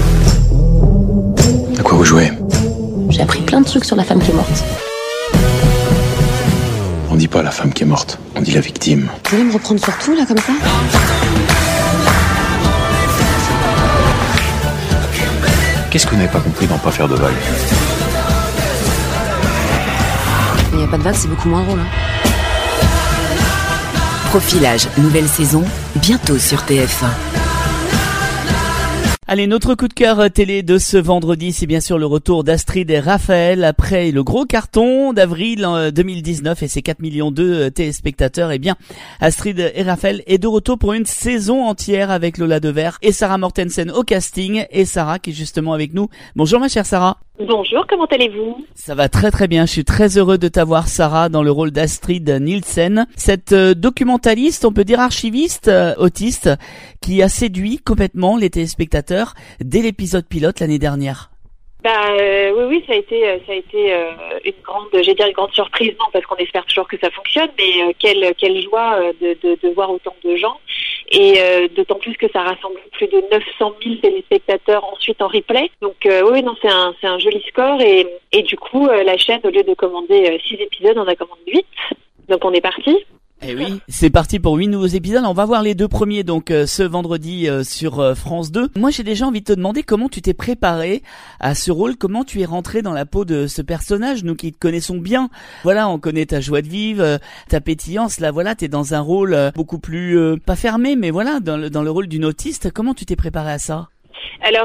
À quoi vous jouez? J'ai appris plein de trucs sur la femme qui est morte. On dit pas la femme qui est morte, on dit la victime. Vous allez me reprendre sur tout, là, comme ça? Qu'est-ce que vous n'avez pas compris dans pas faire de vagues? Il n'y a pas de vague, c'est beaucoup moins drôle. Profilage, nouvelle saison, bientôt sur TF1. Allez, notre coup de cœur télé de ce vendredi, c'est bien sûr le retour d'Astrid et Raphaël après le gros carton d'avril 2019 et ses 4 millions de téléspectateurs. Eh bien, Astrid et Raphaël est de retour pour une saison entière avec Lola Devers et Sarah Mortensen au casting. Et Sarah qui est justement avec nous. Bonjour ma chère Sarah. Bonjour, comment allez-vous? Ça va très très bien, je suis très heureux de t'avoir Sarah dans le rôle d'Astrid Nielsen, cette documentaliste, on peut dire archiviste, autiste, qui a séduit complètement les téléspectateurs dès l'épisode pilote l'année dernière. Oui, ça a été une grande surprise, non, parce qu'on espère toujours que ça fonctionne, mais quelle joie de voir autant de gens, et d'autant plus que ça rassemble plus de 900 000 téléspectateurs ensuite en replay. Donc oui, non, c'est un joli score, et du coup la chaîne, au lieu de commander 6 épisodes, on a commandé 8, donc on est parti. Eh oui, c'est parti pour 8 nouveaux épisodes. On va voir les 2 premiers donc ce vendredi sur France 2. Moi, j'ai déjà envie de te demander comment tu t'es préparé à ce rôle, comment tu es rentré dans la peau de ce personnage, nous qui te connaissons bien. Voilà, on connaît ta joie de vivre, ta pétillance. Là, voilà, t'es dans un rôle beaucoup plus pas fermé, mais voilà, dans le rôle d'une autiste. Comment tu t'es préparé à ça? Alors,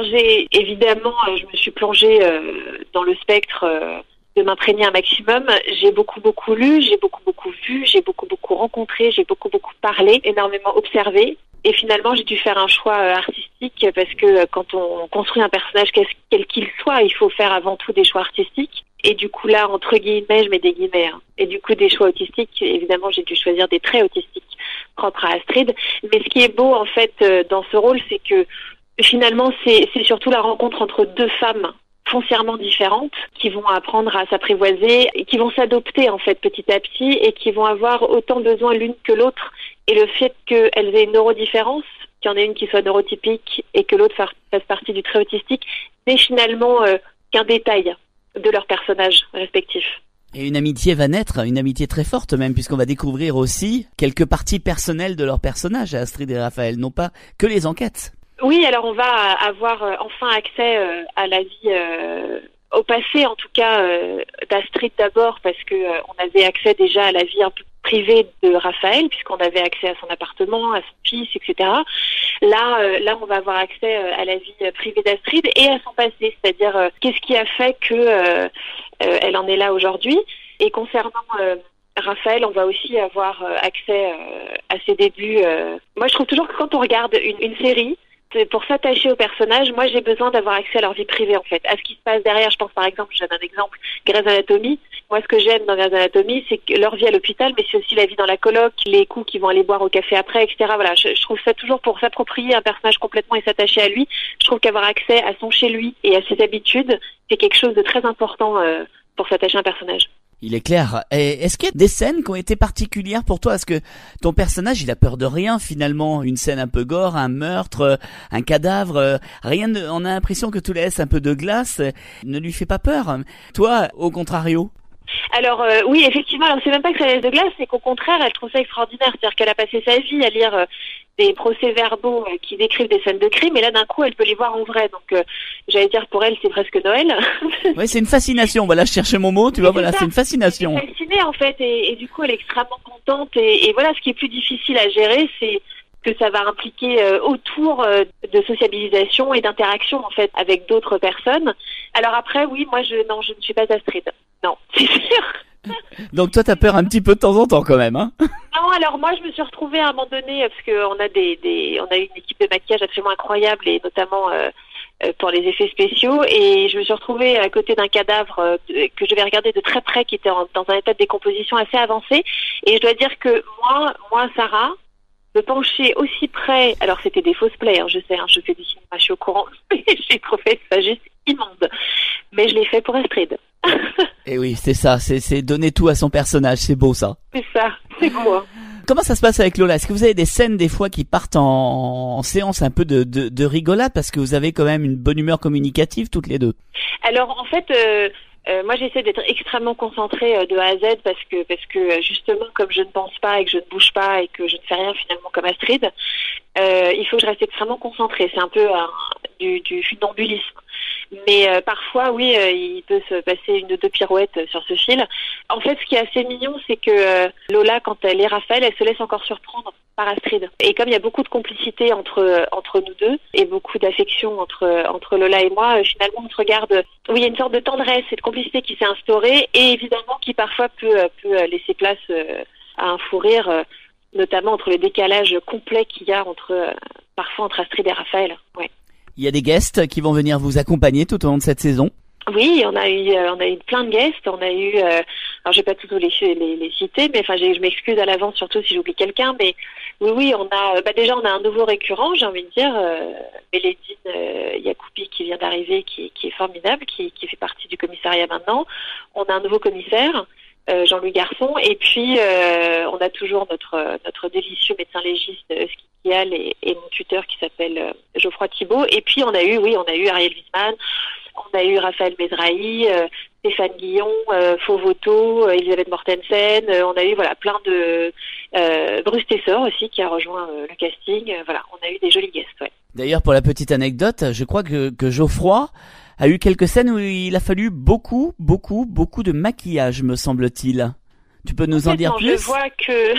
je me suis plongée dans le spectre. De m'imprégner un maximum. J'ai beaucoup lu, j'ai beaucoup vu, j'ai beaucoup rencontré, j'ai beaucoup parlé, énormément observé. Et finalement, j'ai dû faire un choix artistique parce que quand on construit un personnage, quel qu'il soit, il faut faire avant tout des choix artistiques. Et du coup là, entre guillemets, je mets des guillemets, et du coup des choix autistiques, évidemment, j'ai dû choisir des traits autistiques propres à Astrid. Mais ce qui est beau, en fait, dans ce rôle, c'est que finalement, c'est surtout la rencontre entre 2 femmes foncièrement différentes, qui vont apprendre à s'apprivoiser et qui vont s'adopter en fait petit à petit et qui vont avoir autant besoin l'une que l'autre. Et le fait qu'elles aient une neurodifférence, qu'il y en ait une qui soit neurotypique et que l'autre fasse partie du trait autistique, n'est finalement qu'un détail de leurs personnages respectifs. Et une amitié va naître, une amitié très forte même, puisqu'on va découvrir aussi quelques parties personnelles de leurs personnages, Astrid et Raphaël, non pas que les enquêtes. Oui, alors on va avoir enfin accès à la vie, au passé en tout cas d'Astrid d'abord, parce que on avait accès déjà à la vie un peu privée de Raphaël, puisqu'on avait accès à son appartement, à son fils, etc. Là, on va avoir accès à la vie privée d'Astrid et à son passé, c'est-à-dire qu'est-ce qui a fait que elle en est là aujourd'hui. Et concernant Raphaël, on va aussi avoir accès à ses débuts. Moi, je trouve toujours que quand on regarde une série, pour s'attacher aux personnages, moi j'ai besoin d'avoir accès à leur vie privée en fait, à ce qui se passe derrière. Je pense par exemple, je donne un exemple, Grey's Anatomy. Moi ce que j'aime dans Grey's Anatomy, c'est que leur vie à l'hôpital, mais c'est aussi la vie dans la coloc, les coups qu'ils vont aller boire au café après, etc. Voilà, je trouve ça toujours pour s'approprier un personnage complètement et s'attacher à lui. Je trouve qu'avoir accès à son chez lui et à ses habitudes, c'est quelque chose de très important pour s'attacher à un personnage. Il est clair. Et est-ce qu'il y a des scènes qui ont été particulières pour toi? Est-ce que ton personnage, il a peur de rien finalement? Une scène un peu gore, un meurtre, un cadavre, rien de... On a l'impression que tout laisse un peu de glace, ne lui fait pas peur. Toi, au contrario? Alors oui, effectivement, alors c'est même pas que ça laisse de glace, c'est qu'au contraire, elle trouve ça extraordinaire. C'est-à-dire qu'elle a passé sa vie à lire des procès-verbaux qui décrivent des scènes de crime, et là d'un coup elle peut les voir en vrai. Donc j'allais dire, pour elle c'est presque Noël. Ouais, c'est une fascination. Voilà, je cherchais mon mot, tu vois, voilà, c'est une fascination. Elle est fascinée en fait, et du coup elle est extrêmement contente, et voilà, ce qui est plus difficile à gérer, c'est que ça va impliquer autour de sociabilisation et d'interaction en fait avec d'autres personnes. Alors après, oui, moi je ne suis pas Astrid. Non, c'est sûr. Donc toi t'as peur un petit peu de temps en temps quand même, hein? Non, alors moi je me suis retrouvée à un moment donné, parce qu'on a on a eu une équipe de maquillage absolument incroyable, et notamment pour les effets spéciaux, et je me suis retrouvée à côté d'un cadavre que je vais regarder de très près, qui était dans un état de décomposition assez avancé, et je dois dire que moi Sarah, me pencher aussi près, alors c'était des fausses plaies, je sais, je fais du cinéma, je suis au courant, j'ai trouvé ça juste immonde, mais je l'ai fait pour Astrid. Et oui, c'est ça, c'est donner tout à son personnage, c'est beau ça. C'est ça, c'est beau. Comment ça se passe avec Lola? Est-ce que vous avez des scènes des fois qui partent en séance un peu de rigolade, parce que vous avez quand même une bonne humeur communicative toutes les deux? Alors en fait, Moi, j'essaie d'être extrêmement concentrée de A à Z parce que justement, comme je ne pense pas et que je ne bouge pas et que je ne fais rien finalement comme Astrid, il faut que je reste extrêmement concentrée. C'est un peu du funambulisme. Mais parfois, oui, il peut se passer une ou deux pirouettes sur ce fil. En fait, ce qui est assez mignon, c'est que Lola, quand elle est Raphaël, elle se laisse encore surprendre par Astrid. Et comme il y a beaucoup de complicité entre nous deux et beaucoup d'affection entre Lola et moi, finalement, on se regarde. Oui, il y a une sorte de tendresse et de complicité qui s'est instaurée et évidemment qui parfois peut laisser place à un fou rire, notamment entre le décalage complet qu'il y a parfois entre Astrid et Raphaël. Ouais. Il y a des guests qui vont venir vous accompagner tout au long de cette saison. Oui, on a eu plein de guests. On a eu, alors je vais pas tous les citer, mais enfin je m'excuse à l'avance surtout si j'oublie quelqu'un. Mais oui, on a déjà on a un nouveau récurrent, j'ai envie de dire, Mélédine Yacoubi qui vient d'arriver, qui est formidable, qui fait partie du commissariat maintenant. On a un nouveau commissaire. Jean-Louis Garçon, et puis on a toujours notre délicieux médecin légiste Skikial et mon tuteur qui s'appelle Geoffroy Thibault, et puis on a eu Ariel Wiesman, on a eu Raphaël Mezrahi, Stéphane Guillon, Fauvoto, Elisabeth Mortensen, on a eu plein de Bruce Tessor aussi qui a rejoint le casting, on a eu des jolis guests. Ouais. D'ailleurs, pour la petite anecdote, je crois que Geoffroy a eu quelques scènes où il a fallu beaucoup de maquillage, me semble-t-il. Tu peux nous en dire plus ? Je vois que.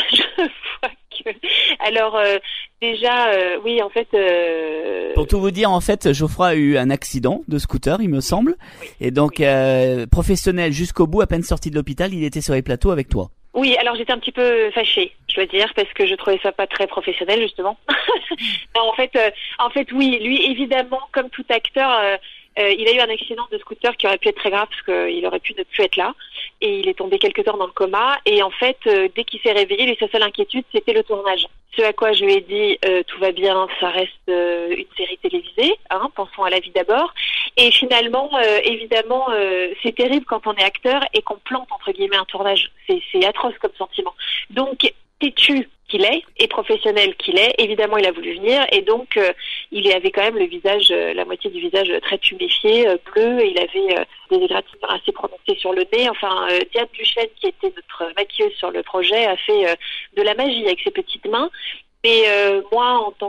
Alors déjà, oui, en fait. Pour tout vous dire, en fait, Geoffroy a eu un accident de scooter, il me semble, et donc professionnel jusqu'au bout, à peine sorti de l'hôpital, il était sur les plateaux avec toi. Oui, alors j'étais un petit peu fâchée, je dois dire, parce que je trouvais ça pas très professionnel, justement. Non, en fait, oui, lui, évidemment, comme tout acteur. Il a eu un accident de scooter qui aurait pu être très grave parce qu'il aurait pu ne plus être là et il est tombé quelque temps dans le coma et en fait dès qu'il s'est réveillé, sa seule inquiétude c'était le tournage. Ce à quoi je lui ai dit tout va bien, ça reste une série télévisée, pensons à la vie d'abord. Et finalement, évidemment, c'est terrible quand on est acteur et qu'on plante entre guillemets un tournage. C'est atroce comme sentiment. Donc têtu qu'il est et professionnel qu'il est, évidemment il a voulu venir et donc il avait quand même le visage, la moitié du visage très tuméfié, bleu, et il avait des égratignures assez prononcées sur le nez. Enfin, Diane Duchesne, qui était notre maquilleuse sur le projet, a fait de la magie avec ses petites mains. Mais moi, en tant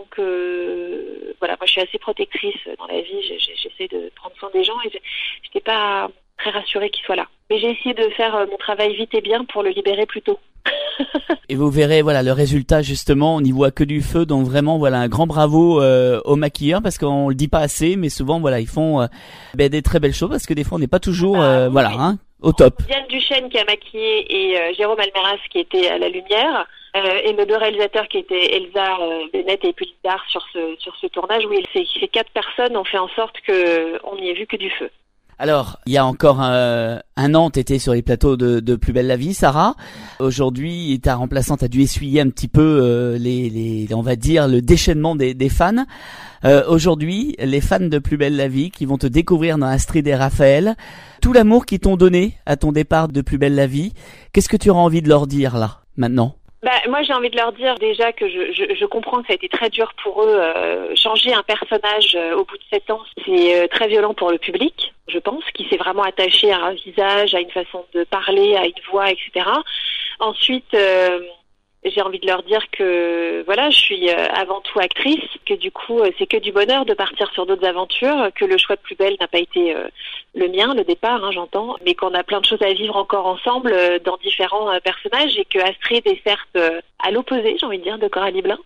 que moi je suis assez protectrice dans la vie, j'essaie de prendre soin des gens et j'étais pas très rassurée qu'il soit là. Mais j'ai essayé de faire mon travail vite et bien pour le libérer plus tôt. Et vous verrez, le résultat, justement, on n'y voit que du feu, donc vraiment, un grand bravo aux maquilleurs, parce qu'on le dit pas assez, mais souvent, ils font des très belles choses, parce que des fois, on n'est pas toujours, au top. Diane Duchesne qui a maquillé et Jérôme Almeras qui était à la lumière, et nos deux réalisateurs qui étaient Elsa Bennett et Pulitard sur ce tournage. Oui, ces 4 personnes ont fait en sorte qu'on n'y ait vu que du feu. Alors, il y a encore un an, t'étais sur les plateaux de Plus belle la vie, Sarah. Aujourd'hui, ta remplaçante a dû essuyer un petit peu on va dire, le déchaînement des fans. Aujourd'hui, les fans de Plus belle la vie qui vont te découvrir dans Astrid et Raphaël, tout l'amour qu'ils t'ont donné à ton départ de Plus belle la vie, qu'est-ce que tu auras envie de leur dire là, maintenant ? Moi, j'ai envie de leur dire déjà que je comprends que ça a été très dur pour eux. Changer un personnage au bout de 7 ans, c'est très violent pour le public, je pense, qui s'est vraiment attaché à un visage, à une façon de parler, à une voix, etc. Ensuite, j'ai envie de leur dire que je suis avant tout actrice, que du coup c'est que du bonheur de partir sur d'autres aventures, que le choix de Plus belle n'a pas été le mien, le départ, j'entends, mais qu'on a plein de choses à vivre encore ensemble dans différents personnages, et que Astrid est certes à l'opposé, j'ai envie de dire, de Coralie Blin.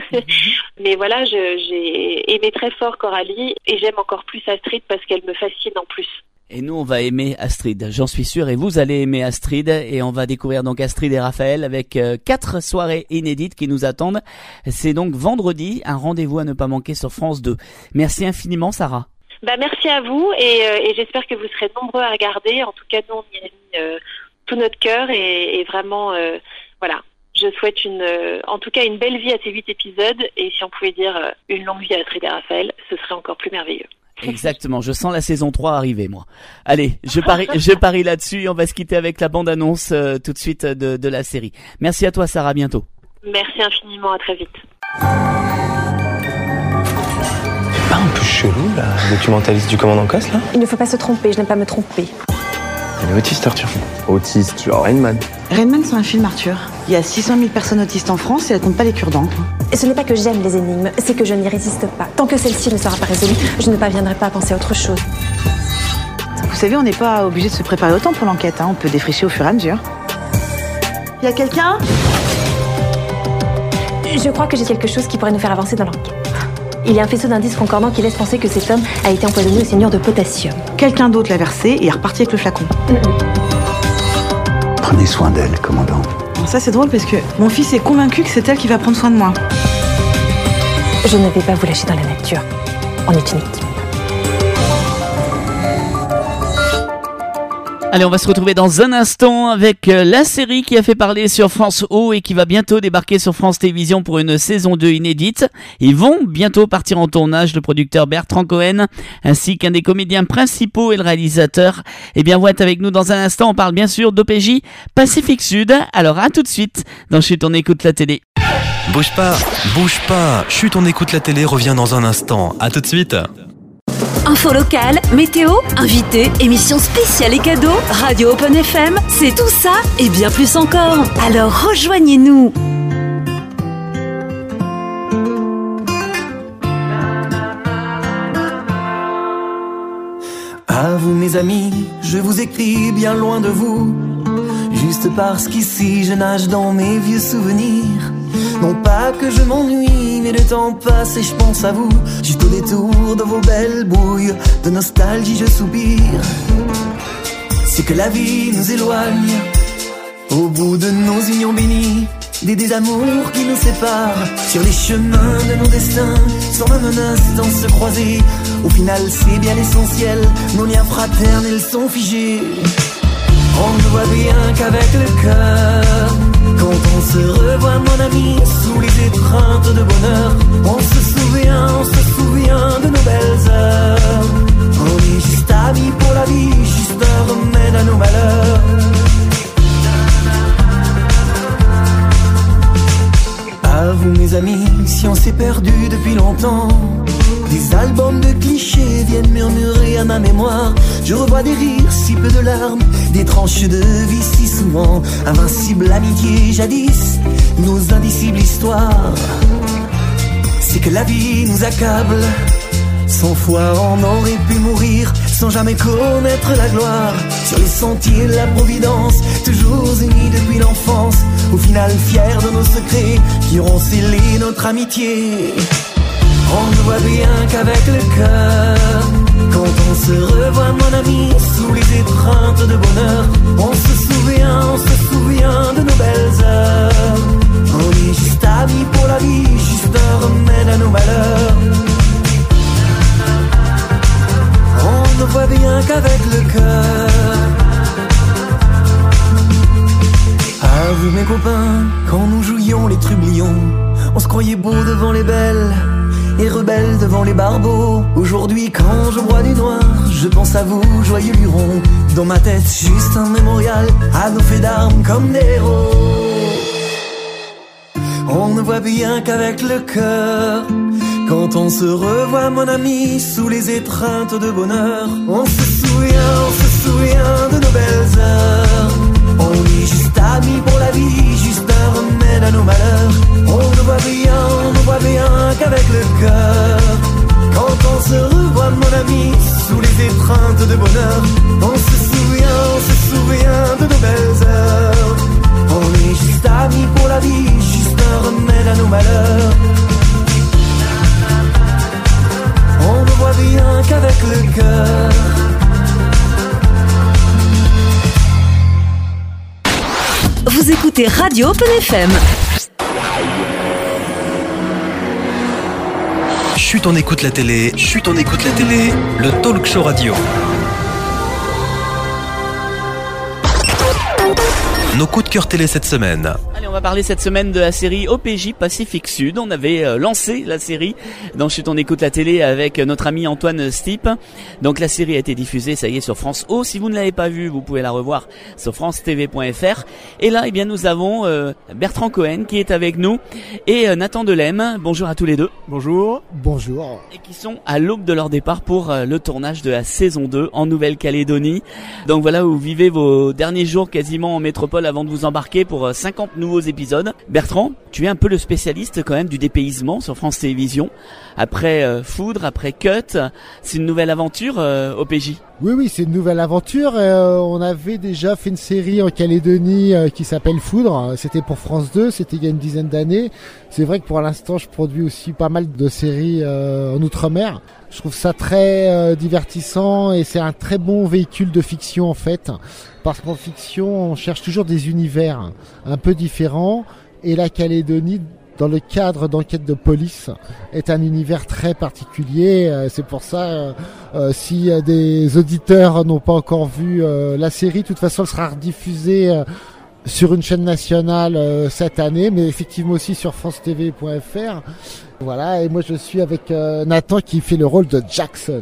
Mais j'ai aimé très fort Coralie et j'aime encore plus Astrid parce qu'elle me fascine en plus. Et nous, on va aimer Astrid, j'en suis sûr, et vous allez aimer Astrid, et on va découvrir donc Astrid et Raphaël avec 4 soirées inédites qui nous attendent. C'est donc vendredi, un rendez-vous à ne pas manquer sur France 2. Merci infiniment, Sarah. Merci à vous, et j'espère que vous serez nombreux à regarder. En tout cas, nous, on y a mis tout notre cœur, et vraiment, je souhaite en tout cas une belle vie à ces 8 épisodes, et si on pouvait dire une longue vie à Astrid et Raphaël, ce serait encore plus merveilleux. Exactement, je sens la saison 3 arriver, moi. Allez, je parie là-dessus, et on va se quitter avec la bande-annonce tout de suite de la série. Merci à toi, Sarah, à bientôt. Merci infiniment, à très vite. C'est pas un peu chelou, la documentaliste du commandant Cosse, là ? Il ne faut pas se tromper, je n'aime pas me tromper. Elle est autiste, Arthur. Autiste, genre Rain Man. Rain Man, c'est un film, Arthur. Il y a 600 000 personnes autistes en France et elles comptent pas les cure-dents. Et ce n'est pas que j'aime les énigmes, c'est que je n'y résiste pas. Tant que celle-ci ne sera pas résolue, je ne parviendrai pas à penser à autre chose. Vous savez, on n'est pas obligé de se préparer autant pour l'enquête, hein. On peut défricher au fur et à mesure. Y a quelqu'un ? Je crois que j'ai quelque chose qui pourrait nous faire avancer dans l'enquête. Il y a un faisceau d'indices concordants qui laisse penser que cet homme a été empoisonné au cyanure de potassium. Quelqu'un d'autre l'a versé et est reparti avec le flacon. Prenez soin d'elle, commandant. Ça, c'est drôle parce que mon fils est convaincu que c'est elle qui va prendre soin de moi. Je ne vais pas vous lâcher dans la nature. On est une équipe. Allez, on va se retrouver dans un instant avec la série qui a fait parler sur France O et qui va bientôt débarquer sur France Télévisions pour une saison 2 inédite. Ils vont bientôt partir en tournage, le producteur Bertrand Cohen ainsi qu'un des comédiens principaux et le réalisateur. Eh bien, vont être avec nous dans un instant. On parle bien sûr d'OPJ Pacifique Sud. Alors à tout de suite dans Chut, on écoute la télé. Bouge pas. Chut, on écoute la télé revient dans un instant. À tout de suite. Info locale, météo, invités, émissions spéciales et cadeaux, Radio Open FM, c'est tout ça et bien plus encore. Alors rejoignez-nous. À vous mes amis, je vous écris bien loin de vous, juste parce qu'ici je nage dans mes vieux souvenirs. Non pas que je m'ennuie, mais le temps passe et je pense à vous. Juste au détour de vos belles bouilles, de nostalgie je soupire. C'est que la vie nous éloigne, au bout de nos unions bénies, des désamours qui nous séparent, sur les chemins de nos destins, sans même un instant se croiser. Au final c'est bien l'essentiel, nos liens fraternels sont figés. On ne voit bien qu'avec le cœur, quand on se revoit mon ami, sous les étreintes de bonheur, on se souvient de nos belles heures. On est juste amis pour la vie, juste un remède à nos malheurs. À vous mes amis, si on s'est perdu depuis longtemps, des albums de clichés viennent murmurer à ma mémoire. Je revois des rires, si peu de larmes, des tranches de vie si souvent. Invincible amitié jadis, nos indicibles histoires. C'est que la vie nous accable, 100 fois on aurait pu mourir sans jamais connaître la gloire. Sur les sentiers de la providence, toujours unis depuis l'enfance, au final fiers de nos secrets qui auront scellé notre amitié. On ne voit bien qu'avec le cœur, quand on se revoit mon ami, sous les étreintes de bonheur, on se souvient de nos belles heures. On est juste amis pour la vie, juste un remède à nos malheurs. On ne voit bien qu'avec le cœur. À vous mes copains, quand nous jouions les trublions, on se croyait beau devant les belles et rebelle devant les barbeaux. Aujourd'hui quand je bois du noir, je pense à vous, joyeux lurons. Dans ma tête juste un mémorial à nos faits d'armes comme des héros. On ne voit bien qu'avec le cœur, quand on se revoit mon ami, sous les étreintes de bonheur, on se souvient de nos belles heures. On est juste amis pour la vie, juste un remède à nos malheurs. On ne voit bien qu'avec le cœur, quand on se revoit mon ami, sous les étreintes de bonheur, on se souvient de nos belles heures. On est juste amis pour la vie, juste un remède à nos malheurs. On ne voit bien qu'avec le cœur. Vous écoutez Radio Open FM. Chut, on écoute la télé. Chut, on écoute la télé. Le talk show radio. Nos coups de cœur télé cette semaine. Allez, Allez, on va parler cette semaine de la série OPJ Pacifique Sud. On avait lancé la série dans Chut on écoute la télé avec notre ami Antoine Stipe. Donc la série a été diffusée, ça y est, sur France O. Si vous ne l'avez pas vue, vous pouvez la revoir sur francetv.fr. Et là, eh bien, nous avons Bertrand Cohen qui est avec nous et Nathan Delem. Bonjour à tous les deux. Bonjour. Bonjour. Et qui sont à l'aube de leur départ pour le tournage de la saison 2 en Nouvelle-Calédonie. Donc voilà, vous vivez vos derniers jours quasiment en métropole avant de vous embarquer pour 50 nouveaux épisodes. Bertrand, tu es un peu le spécialiste quand même du dépaysement sur France Télévisions. Après Foudre, après Cut, c'est une nouvelle aventure OPJ. Oui, c'est une nouvelle aventure. On avait déjà fait une série en Calédonie qui s'appelle Foudre. C'était pour France 2, c'était il y a une dizaine d'années. C'est vrai que pour l'instant, je produis aussi pas mal de séries en Outre-mer. Je trouve ça très divertissant et c'est un très bon véhicule de fiction en fait. Parce qu'en fiction, on cherche toujours des univers un peu différents. Et la Calédonie, dans le cadre d'enquête de police, est un univers très particulier. C'est pour ça, si des auditeurs n'ont pas encore vu la série, de toute façon, elle sera rediffusée sur une chaîne nationale cette année, mais effectivement aussi sur francetv.fr. Voilà, et moi je suis avec Nathan qui fait le rôle de Jackson.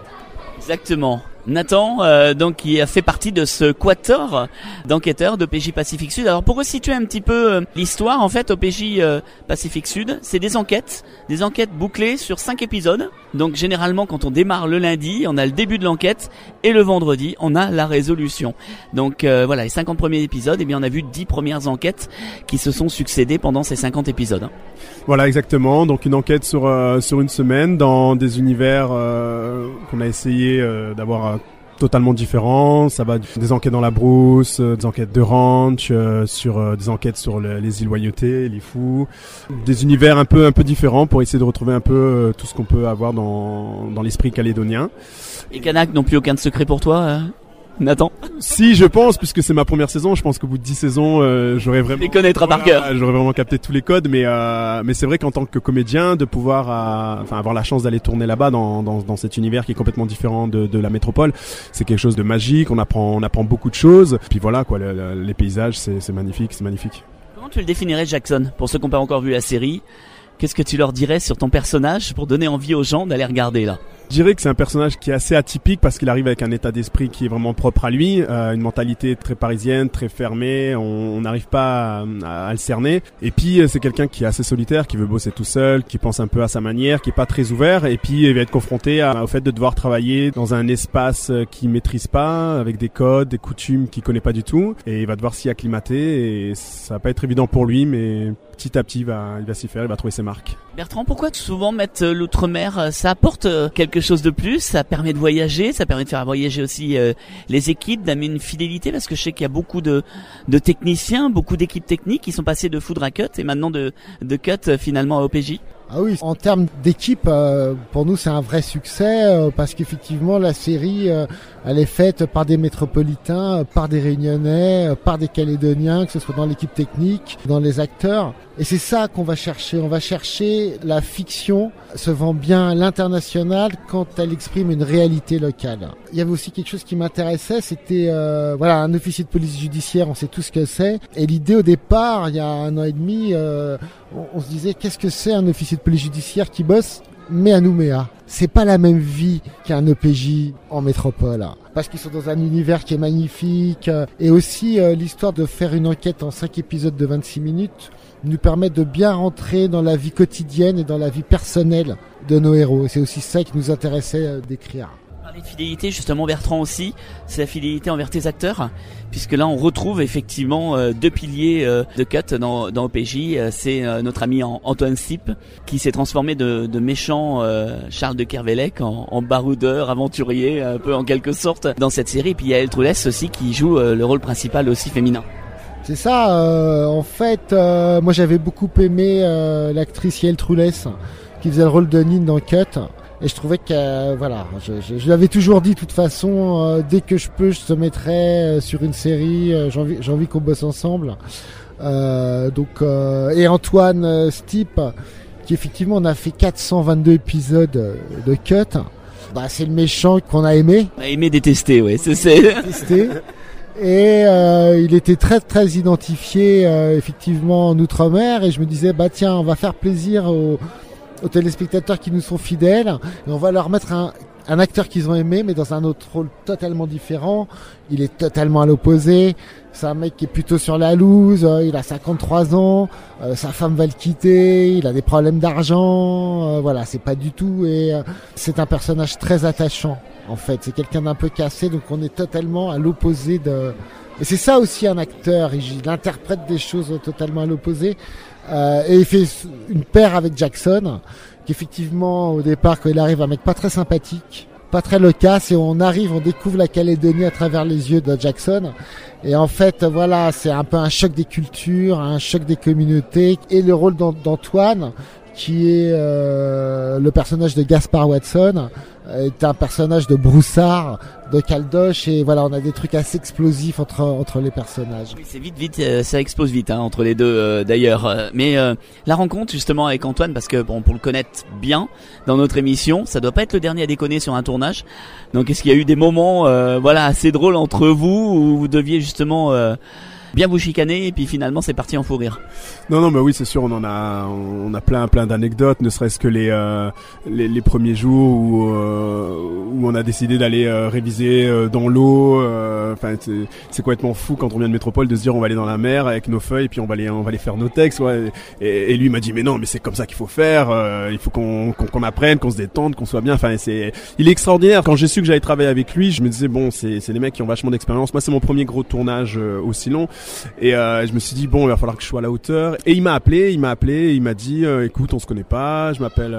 Exactement. Nathan, donc qui a fait partie de ce quatuor d'enquêteurs d'OPJ Pacifique Sud. Alors pour resituer un petit peu l'histoire, en fait, OPJ Pacifique Sud, c'est des enquêtes bouclées sur 5 épisodes. Donc généralement, quand on démarre le lundi, on a le début de l'enquête et le vendredi, on a la résolution. Donc voilà, les 50 premiers épisodes, eh bien on a vu 10 premières enquêtes qui se sont succédées pendant ces 50 épisodes. Voilà, exactement. Donc une enquête sur une semaine dans des univers qu'on a essayé d'avoir totalement différents. Ça va des enquêtes dans la brousse, des enquêtes de ranch, sur des enquêtes sur les îles Loyauté, les fous, des univers un peu différents pour essayer de retrouver un peu tout ce qu'on peut avoir dans l'esprit calédonien. Et Kanak n'ont plus aucun secret pour toi Nathan? Si, je pense, puisque c'est ma première saison, je pense qu'au bout de 10 saisons, j'aurais vraiment... Les connaîtra par cœur. J'aurais vraiment capté tous les codes, mais c'est vrai qu'en tant que comédien, de pouvoir avoir la chance d'aller tourner là-bas dans cet univers qui est complètement différent de la métropole, c'est quelque chose de magique, on apprend beaucoup de choses, puis voilà, quoi, les paysages, c'est magnifique. Comment tu le définirais, Jackson, pour ceux qui n'ont pas encore vu la série? Qu'est-ce que tu leur dirais sur ton personnage pour donner envie aux gens d'aller regarder là? Je dirais que c'est un personnage qui est assez atypique parce qu'il arrive avec un état d'esprit qui est vraiment propre à lui, une mentalité très parisienne, très fermée, on n'arrive pas à le cerner. Et puis c'est quelqu'un qui est assez solitaire, qui veut bosser tout seul, qui pense un peu à sa manière, qui est pas très ouvert, et puis il va être confronté au fait de devoir travailler dans un espace qu'il maîtrise pas, avec des codes, des coutumes qu'il connaît pas du tout, et il va devoir s'y acclimater, et ça va pas être évident pour lui, mais petit à petit, il va s'y faire, il va trouver ses marques. Bertrand, pourquoi souvent mettre l'outre-mer, ça apporte quelque chose de plus, ça permet de voyager, ça permet de faire voyager aussi les équipes, d'amener une fidélité, parce que je sais qu'il y a beaucoup de techniciens, beaucoup d'équipes techniques qui sont passées de Foudre à Cut et maintenant de Cut finalement à OPJ. Ah oui, en termes d'équipe, pour nous c'est un vrai succès parce qu'effectivement la série elle est faite par des métropolitains, par des Réunionnais, par des Calédoniens, que ce soit dans l'équipe technique, dans les acteurs. Et c'est ça qu'on va chercher. On va chercher la fiction se vend bien à l'international quand elle exprime une réalité locale. Il y avait aussi quelque chose qui m'intéressait, c'était un officier de police judiciaire, on sait tout ce que c'est. Et l'idée au départ, il y a 1 an et demi, on se disait qu'est-ce que c'est un officier de police judiciaire qui bosse mais à Nouméa. C'est pas la même vie qu'un OPJ en métropole, parce qu'ils sont dans un univers qui est magnifique, et aussi l'histoire de faire une enquête en 5 épisodes de 26 minutes nous permet de bien rentrer dans la vie quotidienne et dans la vie personnelle de nos héros. Et c'est aussi ça qui nous intéressait d'écrire. Parler de fidélité, justement, Bertrand aussi, c'est la fidélité envers tes acteurs, puisque là on retrouve effectivement 2 piliers de Cut dans OPJ. C'est notre ami Antoine Stipe qui s'est transformé de méchant Charles de Kervelec en baroudeur, aventurier, un peu en quelque sorte dans cette série. Et puis il y a Yael Troulès aussi qui joue le rôle principal aussi féminin. C'est ça, en fait, moi j'avais beaucoup aimé l'actrice Yael Troulès qui faisait le rôle de Nine dans Cut. Et je trouvais que, je l'avais toujours dit de toute façon, dès que je peux, je te mettrai sur une série, j'ai envie qu'on bosse ensemble. Et Antoine Stipe, qui effectivement, on a fait 422 épisodes de Cut. C'est le méchant qu'on a aimé. On a aimé détester, ouais, c'est. Détester. Et il était très très identifié effectivement en Outre-mer, et je me disais tiens, on va faire plaisir aux téléspectateurs qui nous sont fidèles, et on va leur mettre un acteur qu'ils ont aimé, mais dans un autre rôle totalement différent. Il est totalement à l'opposé. C'est un mec qui est plutôt sur la loose. Il a 53 ans. Sa femme va le quitter. Il a des problèmes d'argent. Voilà, c'est pas du tout. Et c'est un personnage très attachant, en fait. C'est quelqu'un d'un peu cassé, donc on est totalement à l'opposé de... Et c'est ça aussi un acteur. Il interprète des choses totalement à l'opposé. Et il fait une paire avec Jackson, qui effectivement, au départ, quand il arrive, un mec pas très sympathique, pas très loquace, et on découvre la Calédonie à travers les yeux de Jackson. Et en fait, voilà, c'est un peu un choc des cultures, un choc des communautés, et le rôle d'Antoine, qui est le personnage de Gaspard Watson, est un personnage de broussard, de caldoche, et voilà, on a des trucs assez explosifs entre les personnages. Oui, c'est vite, ça explose vite entre les deux d'ailleurs. Mais la rencontre justement avec Antoine, parce que pour le connaître bien dans notre émission, ça doit pas être le dernier à déconner sur un tournage. Donc est-ce qu'il y a eu des moments assez drôles entre vous où vous deviez justement bien vous chicaner, et puis finalement c'est parti en fou rire? Non, oui, c'est sûr, on a plein d'anecdotes, ne serait-ce que les premiers jours où on a décidé d'aller réviser dans l'eau. Enfin, c'est complètement fou quand on vient de métropole de se dire on va aller dans la mer avec nos feuilles, puis on va aller faire nos textes. Ouais. Et lui m'a dit mais non, mais c'est comme ça qu'il faut faire. Il faut qu'on apprenne, qu'on se détende, qu'on soit bien. Enfin, il est extraordinaire. Quand j'ai su que j'allais travailler avec lui, je me disais bon, c'est des mecs qui ont vachement d'expérience. Moi, c'est mon premier gros tournage aussi long. Et je me suis dit bon, il va falloir que je sois à la hauteur. Et il m'a appelé, il m'a dit écoute, on se connaît pas, je m'appelle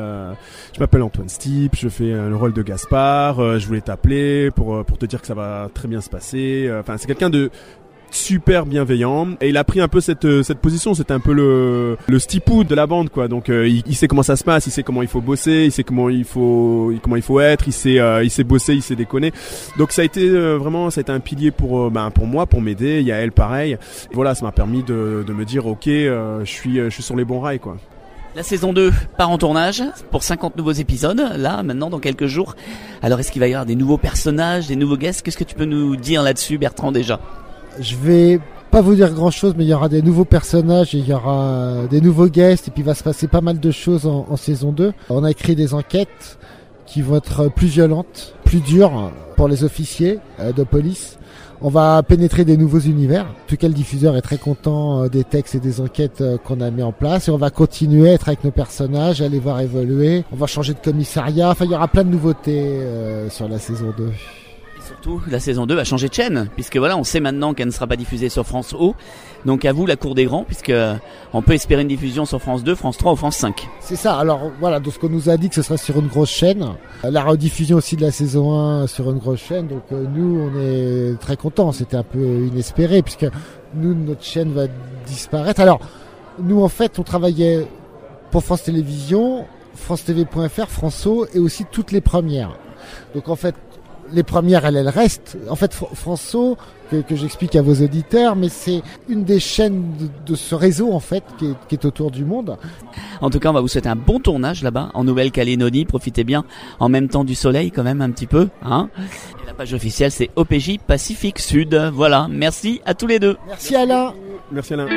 Antoine Stipe, je fais le rôle de Gaspard, je voulais t'appeler pour te dire que ça va très bien se passer. Enfin, c'est quelqu'un de super bienveillant, et il a pris un peu cette position. C'était un peu le Stipou de la bande, quoi. Donc il sait comment ça se passe, il sait comment il faut bosser, il sait comment il faut être, il sait bosser, il sait déconner. Donc ça a été un pilier pour moi, pour m'aider. Il y a elle pareil. Et voilà, ça m'a permis de me dire ok, je suis sur les bons rails, quoi. La saison 2 part en tournage pour 50 nouveaux épisodes, là, maintenant, dans quelques jours. Alors, est-ce qu'il va y avoir des nouveaux personnages, des nouveaux guests? Qu'est-ce que tu peux nous dire là-dessus, Bertrand, déjà? Je vais pas vous dire grand chose, mais il y aura des nouveaux personnages, et il y aura des nouveaux guests, et puis il va se passer pas mal de choses en saison 2. On a écrit des enquêtes qui vont être plus violentes, plus dures pour les officiers de police. On va pénétrer des nouveaux univers. En tout cas, le diffuseur est très content des textes et des enquêtes qu'on a mis en place, et on va continuer à être avec nos personnages, à les voir évoluer. On va changer de commissariat. Enfin, il y aura plein de nouveautés sur la saison 2. Surtout, la saison 2 va changer de chaîne, puisque voilà, on sait maintenant qu'elle ne sera pas diffusée sur France O. Donc à vous, la cour des grands, puisque on peut espérer une diffusion sur France 2, France 3 ou France 5. C'est ça. Alors voilà, donc ce qu'on nous a dit que ce sera sur une grosse chaîne. La rediffusion aussi de la saison 1 sur une grosse chaîne. Donc nous, on est très contents. C'était un peu inespéré, puisque nous, notre chaîne va disparaître. Alors, nous, en fait, on travaillait pour France Télévisions, FranceTV.fr, France O, et aussi toutes les premières. Donc en fait, les premières, elles restent. En fait, France O, que j'explique à vos auditeurs, mais c'est une des chaînes de ce réseau, en fait, qui est autour du monde. En tout cas, on va vous souhaiter un bon tournage là-bas, en Nouvelle-Calédonie. Profitez bien, en même temps du soleil, quand même, un petit peu, hein. Et la page officielle, c'est OPJ Pacifique Sud. Voilà. Merci à tous les deux. Merci Alain. Merci Alain.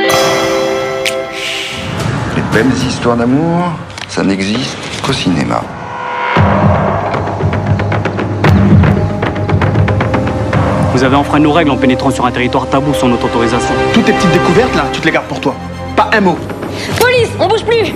Les belles histoires d'amour, ça n'existe qu'au cinéma. Vous avez enfreint nos règles en pénétrant sur un territoire tabou sans notre autorisation. Toutes tes petites découvertes là, tu te les gardes pour toi. Pas un mot. Police, on bouge plus!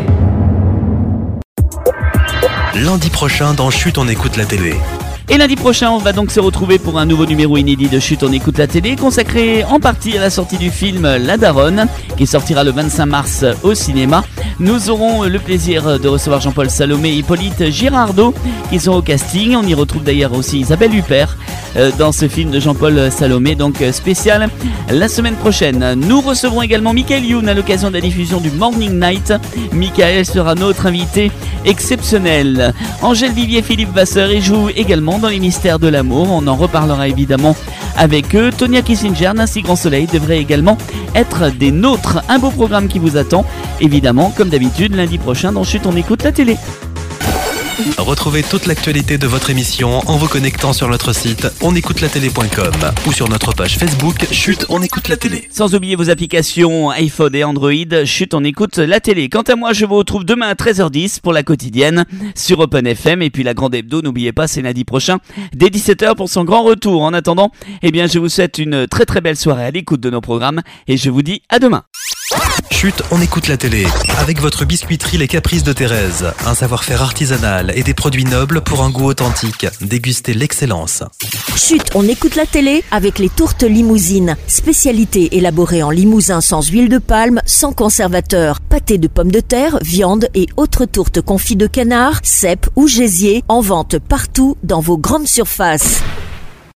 Lundi prochain dans Chut, on écoute la télé. Et lundi prochain, on va donc se retrouver pour un nouveau numéro inédit de Chut, on écoute la télé, consacré en partie à la sortie du film La Daronne, qui sortira le 25 mars au cinéma. Nous aurons le plaisir de recevoir Jean-Paul Salomé et Hippolyte Girardot, qui sont au casting. On y retrouve d'ailleurs aussi Isabelle Huppert dans ce film de Jean-Paul Salomé, donc spécial la semaine prochaine. Nous recevrons également Michael Youn à l'occasion de la diffusion du Morning Night. Michael sera notre invité exceptionnel. Angèle Vivier, Philippe Vasseur y jouent également dans les mystères de l'amour. On en reparlera évidemment avec eux. Tonia Kissinger, Nancy Grand Soleil devrait également être des nôtres. Un beau programme qui vous attend, évidemment, comme d'habitude, lundi prochain dans Chut, on écoute la télé. Retrouvez toute l'actualité de votre émission en vous connectant sur notre site onécoutelatélé.com ou sur notre page Facebook Chut, on écoute la télé. Sans oublier vos applications iPhone et Android, Chut, on écoute la télé. Quant à moi, je vous retrouve demain à 13h10 pour la quotidienne sur Open FM. Et puis la grande hebdo, n'oubliez pas, c'est lundi prochain dès 17h pour son grand retour. En attendant, je vous souhaite une très très belle soirée à l'écoute de nos programmes et je vous dis à demain. Chut, on écoute la télé. Avec votre biscuiterie Les Caprices de Thérèse. Un savoir-faire artisanal et des produits nobles pour un goût authentique. Dégustez l'excellence. Chut, on écoute la télé avec les tourtes limousines. Spécialité élaborée en Limousin sans huile de palme, sans conservateur. Pâté de pommes de terre, viande et autres tourtes confites de canard, cèpes ou gésier. En vente partout dans vos grandes surfaces.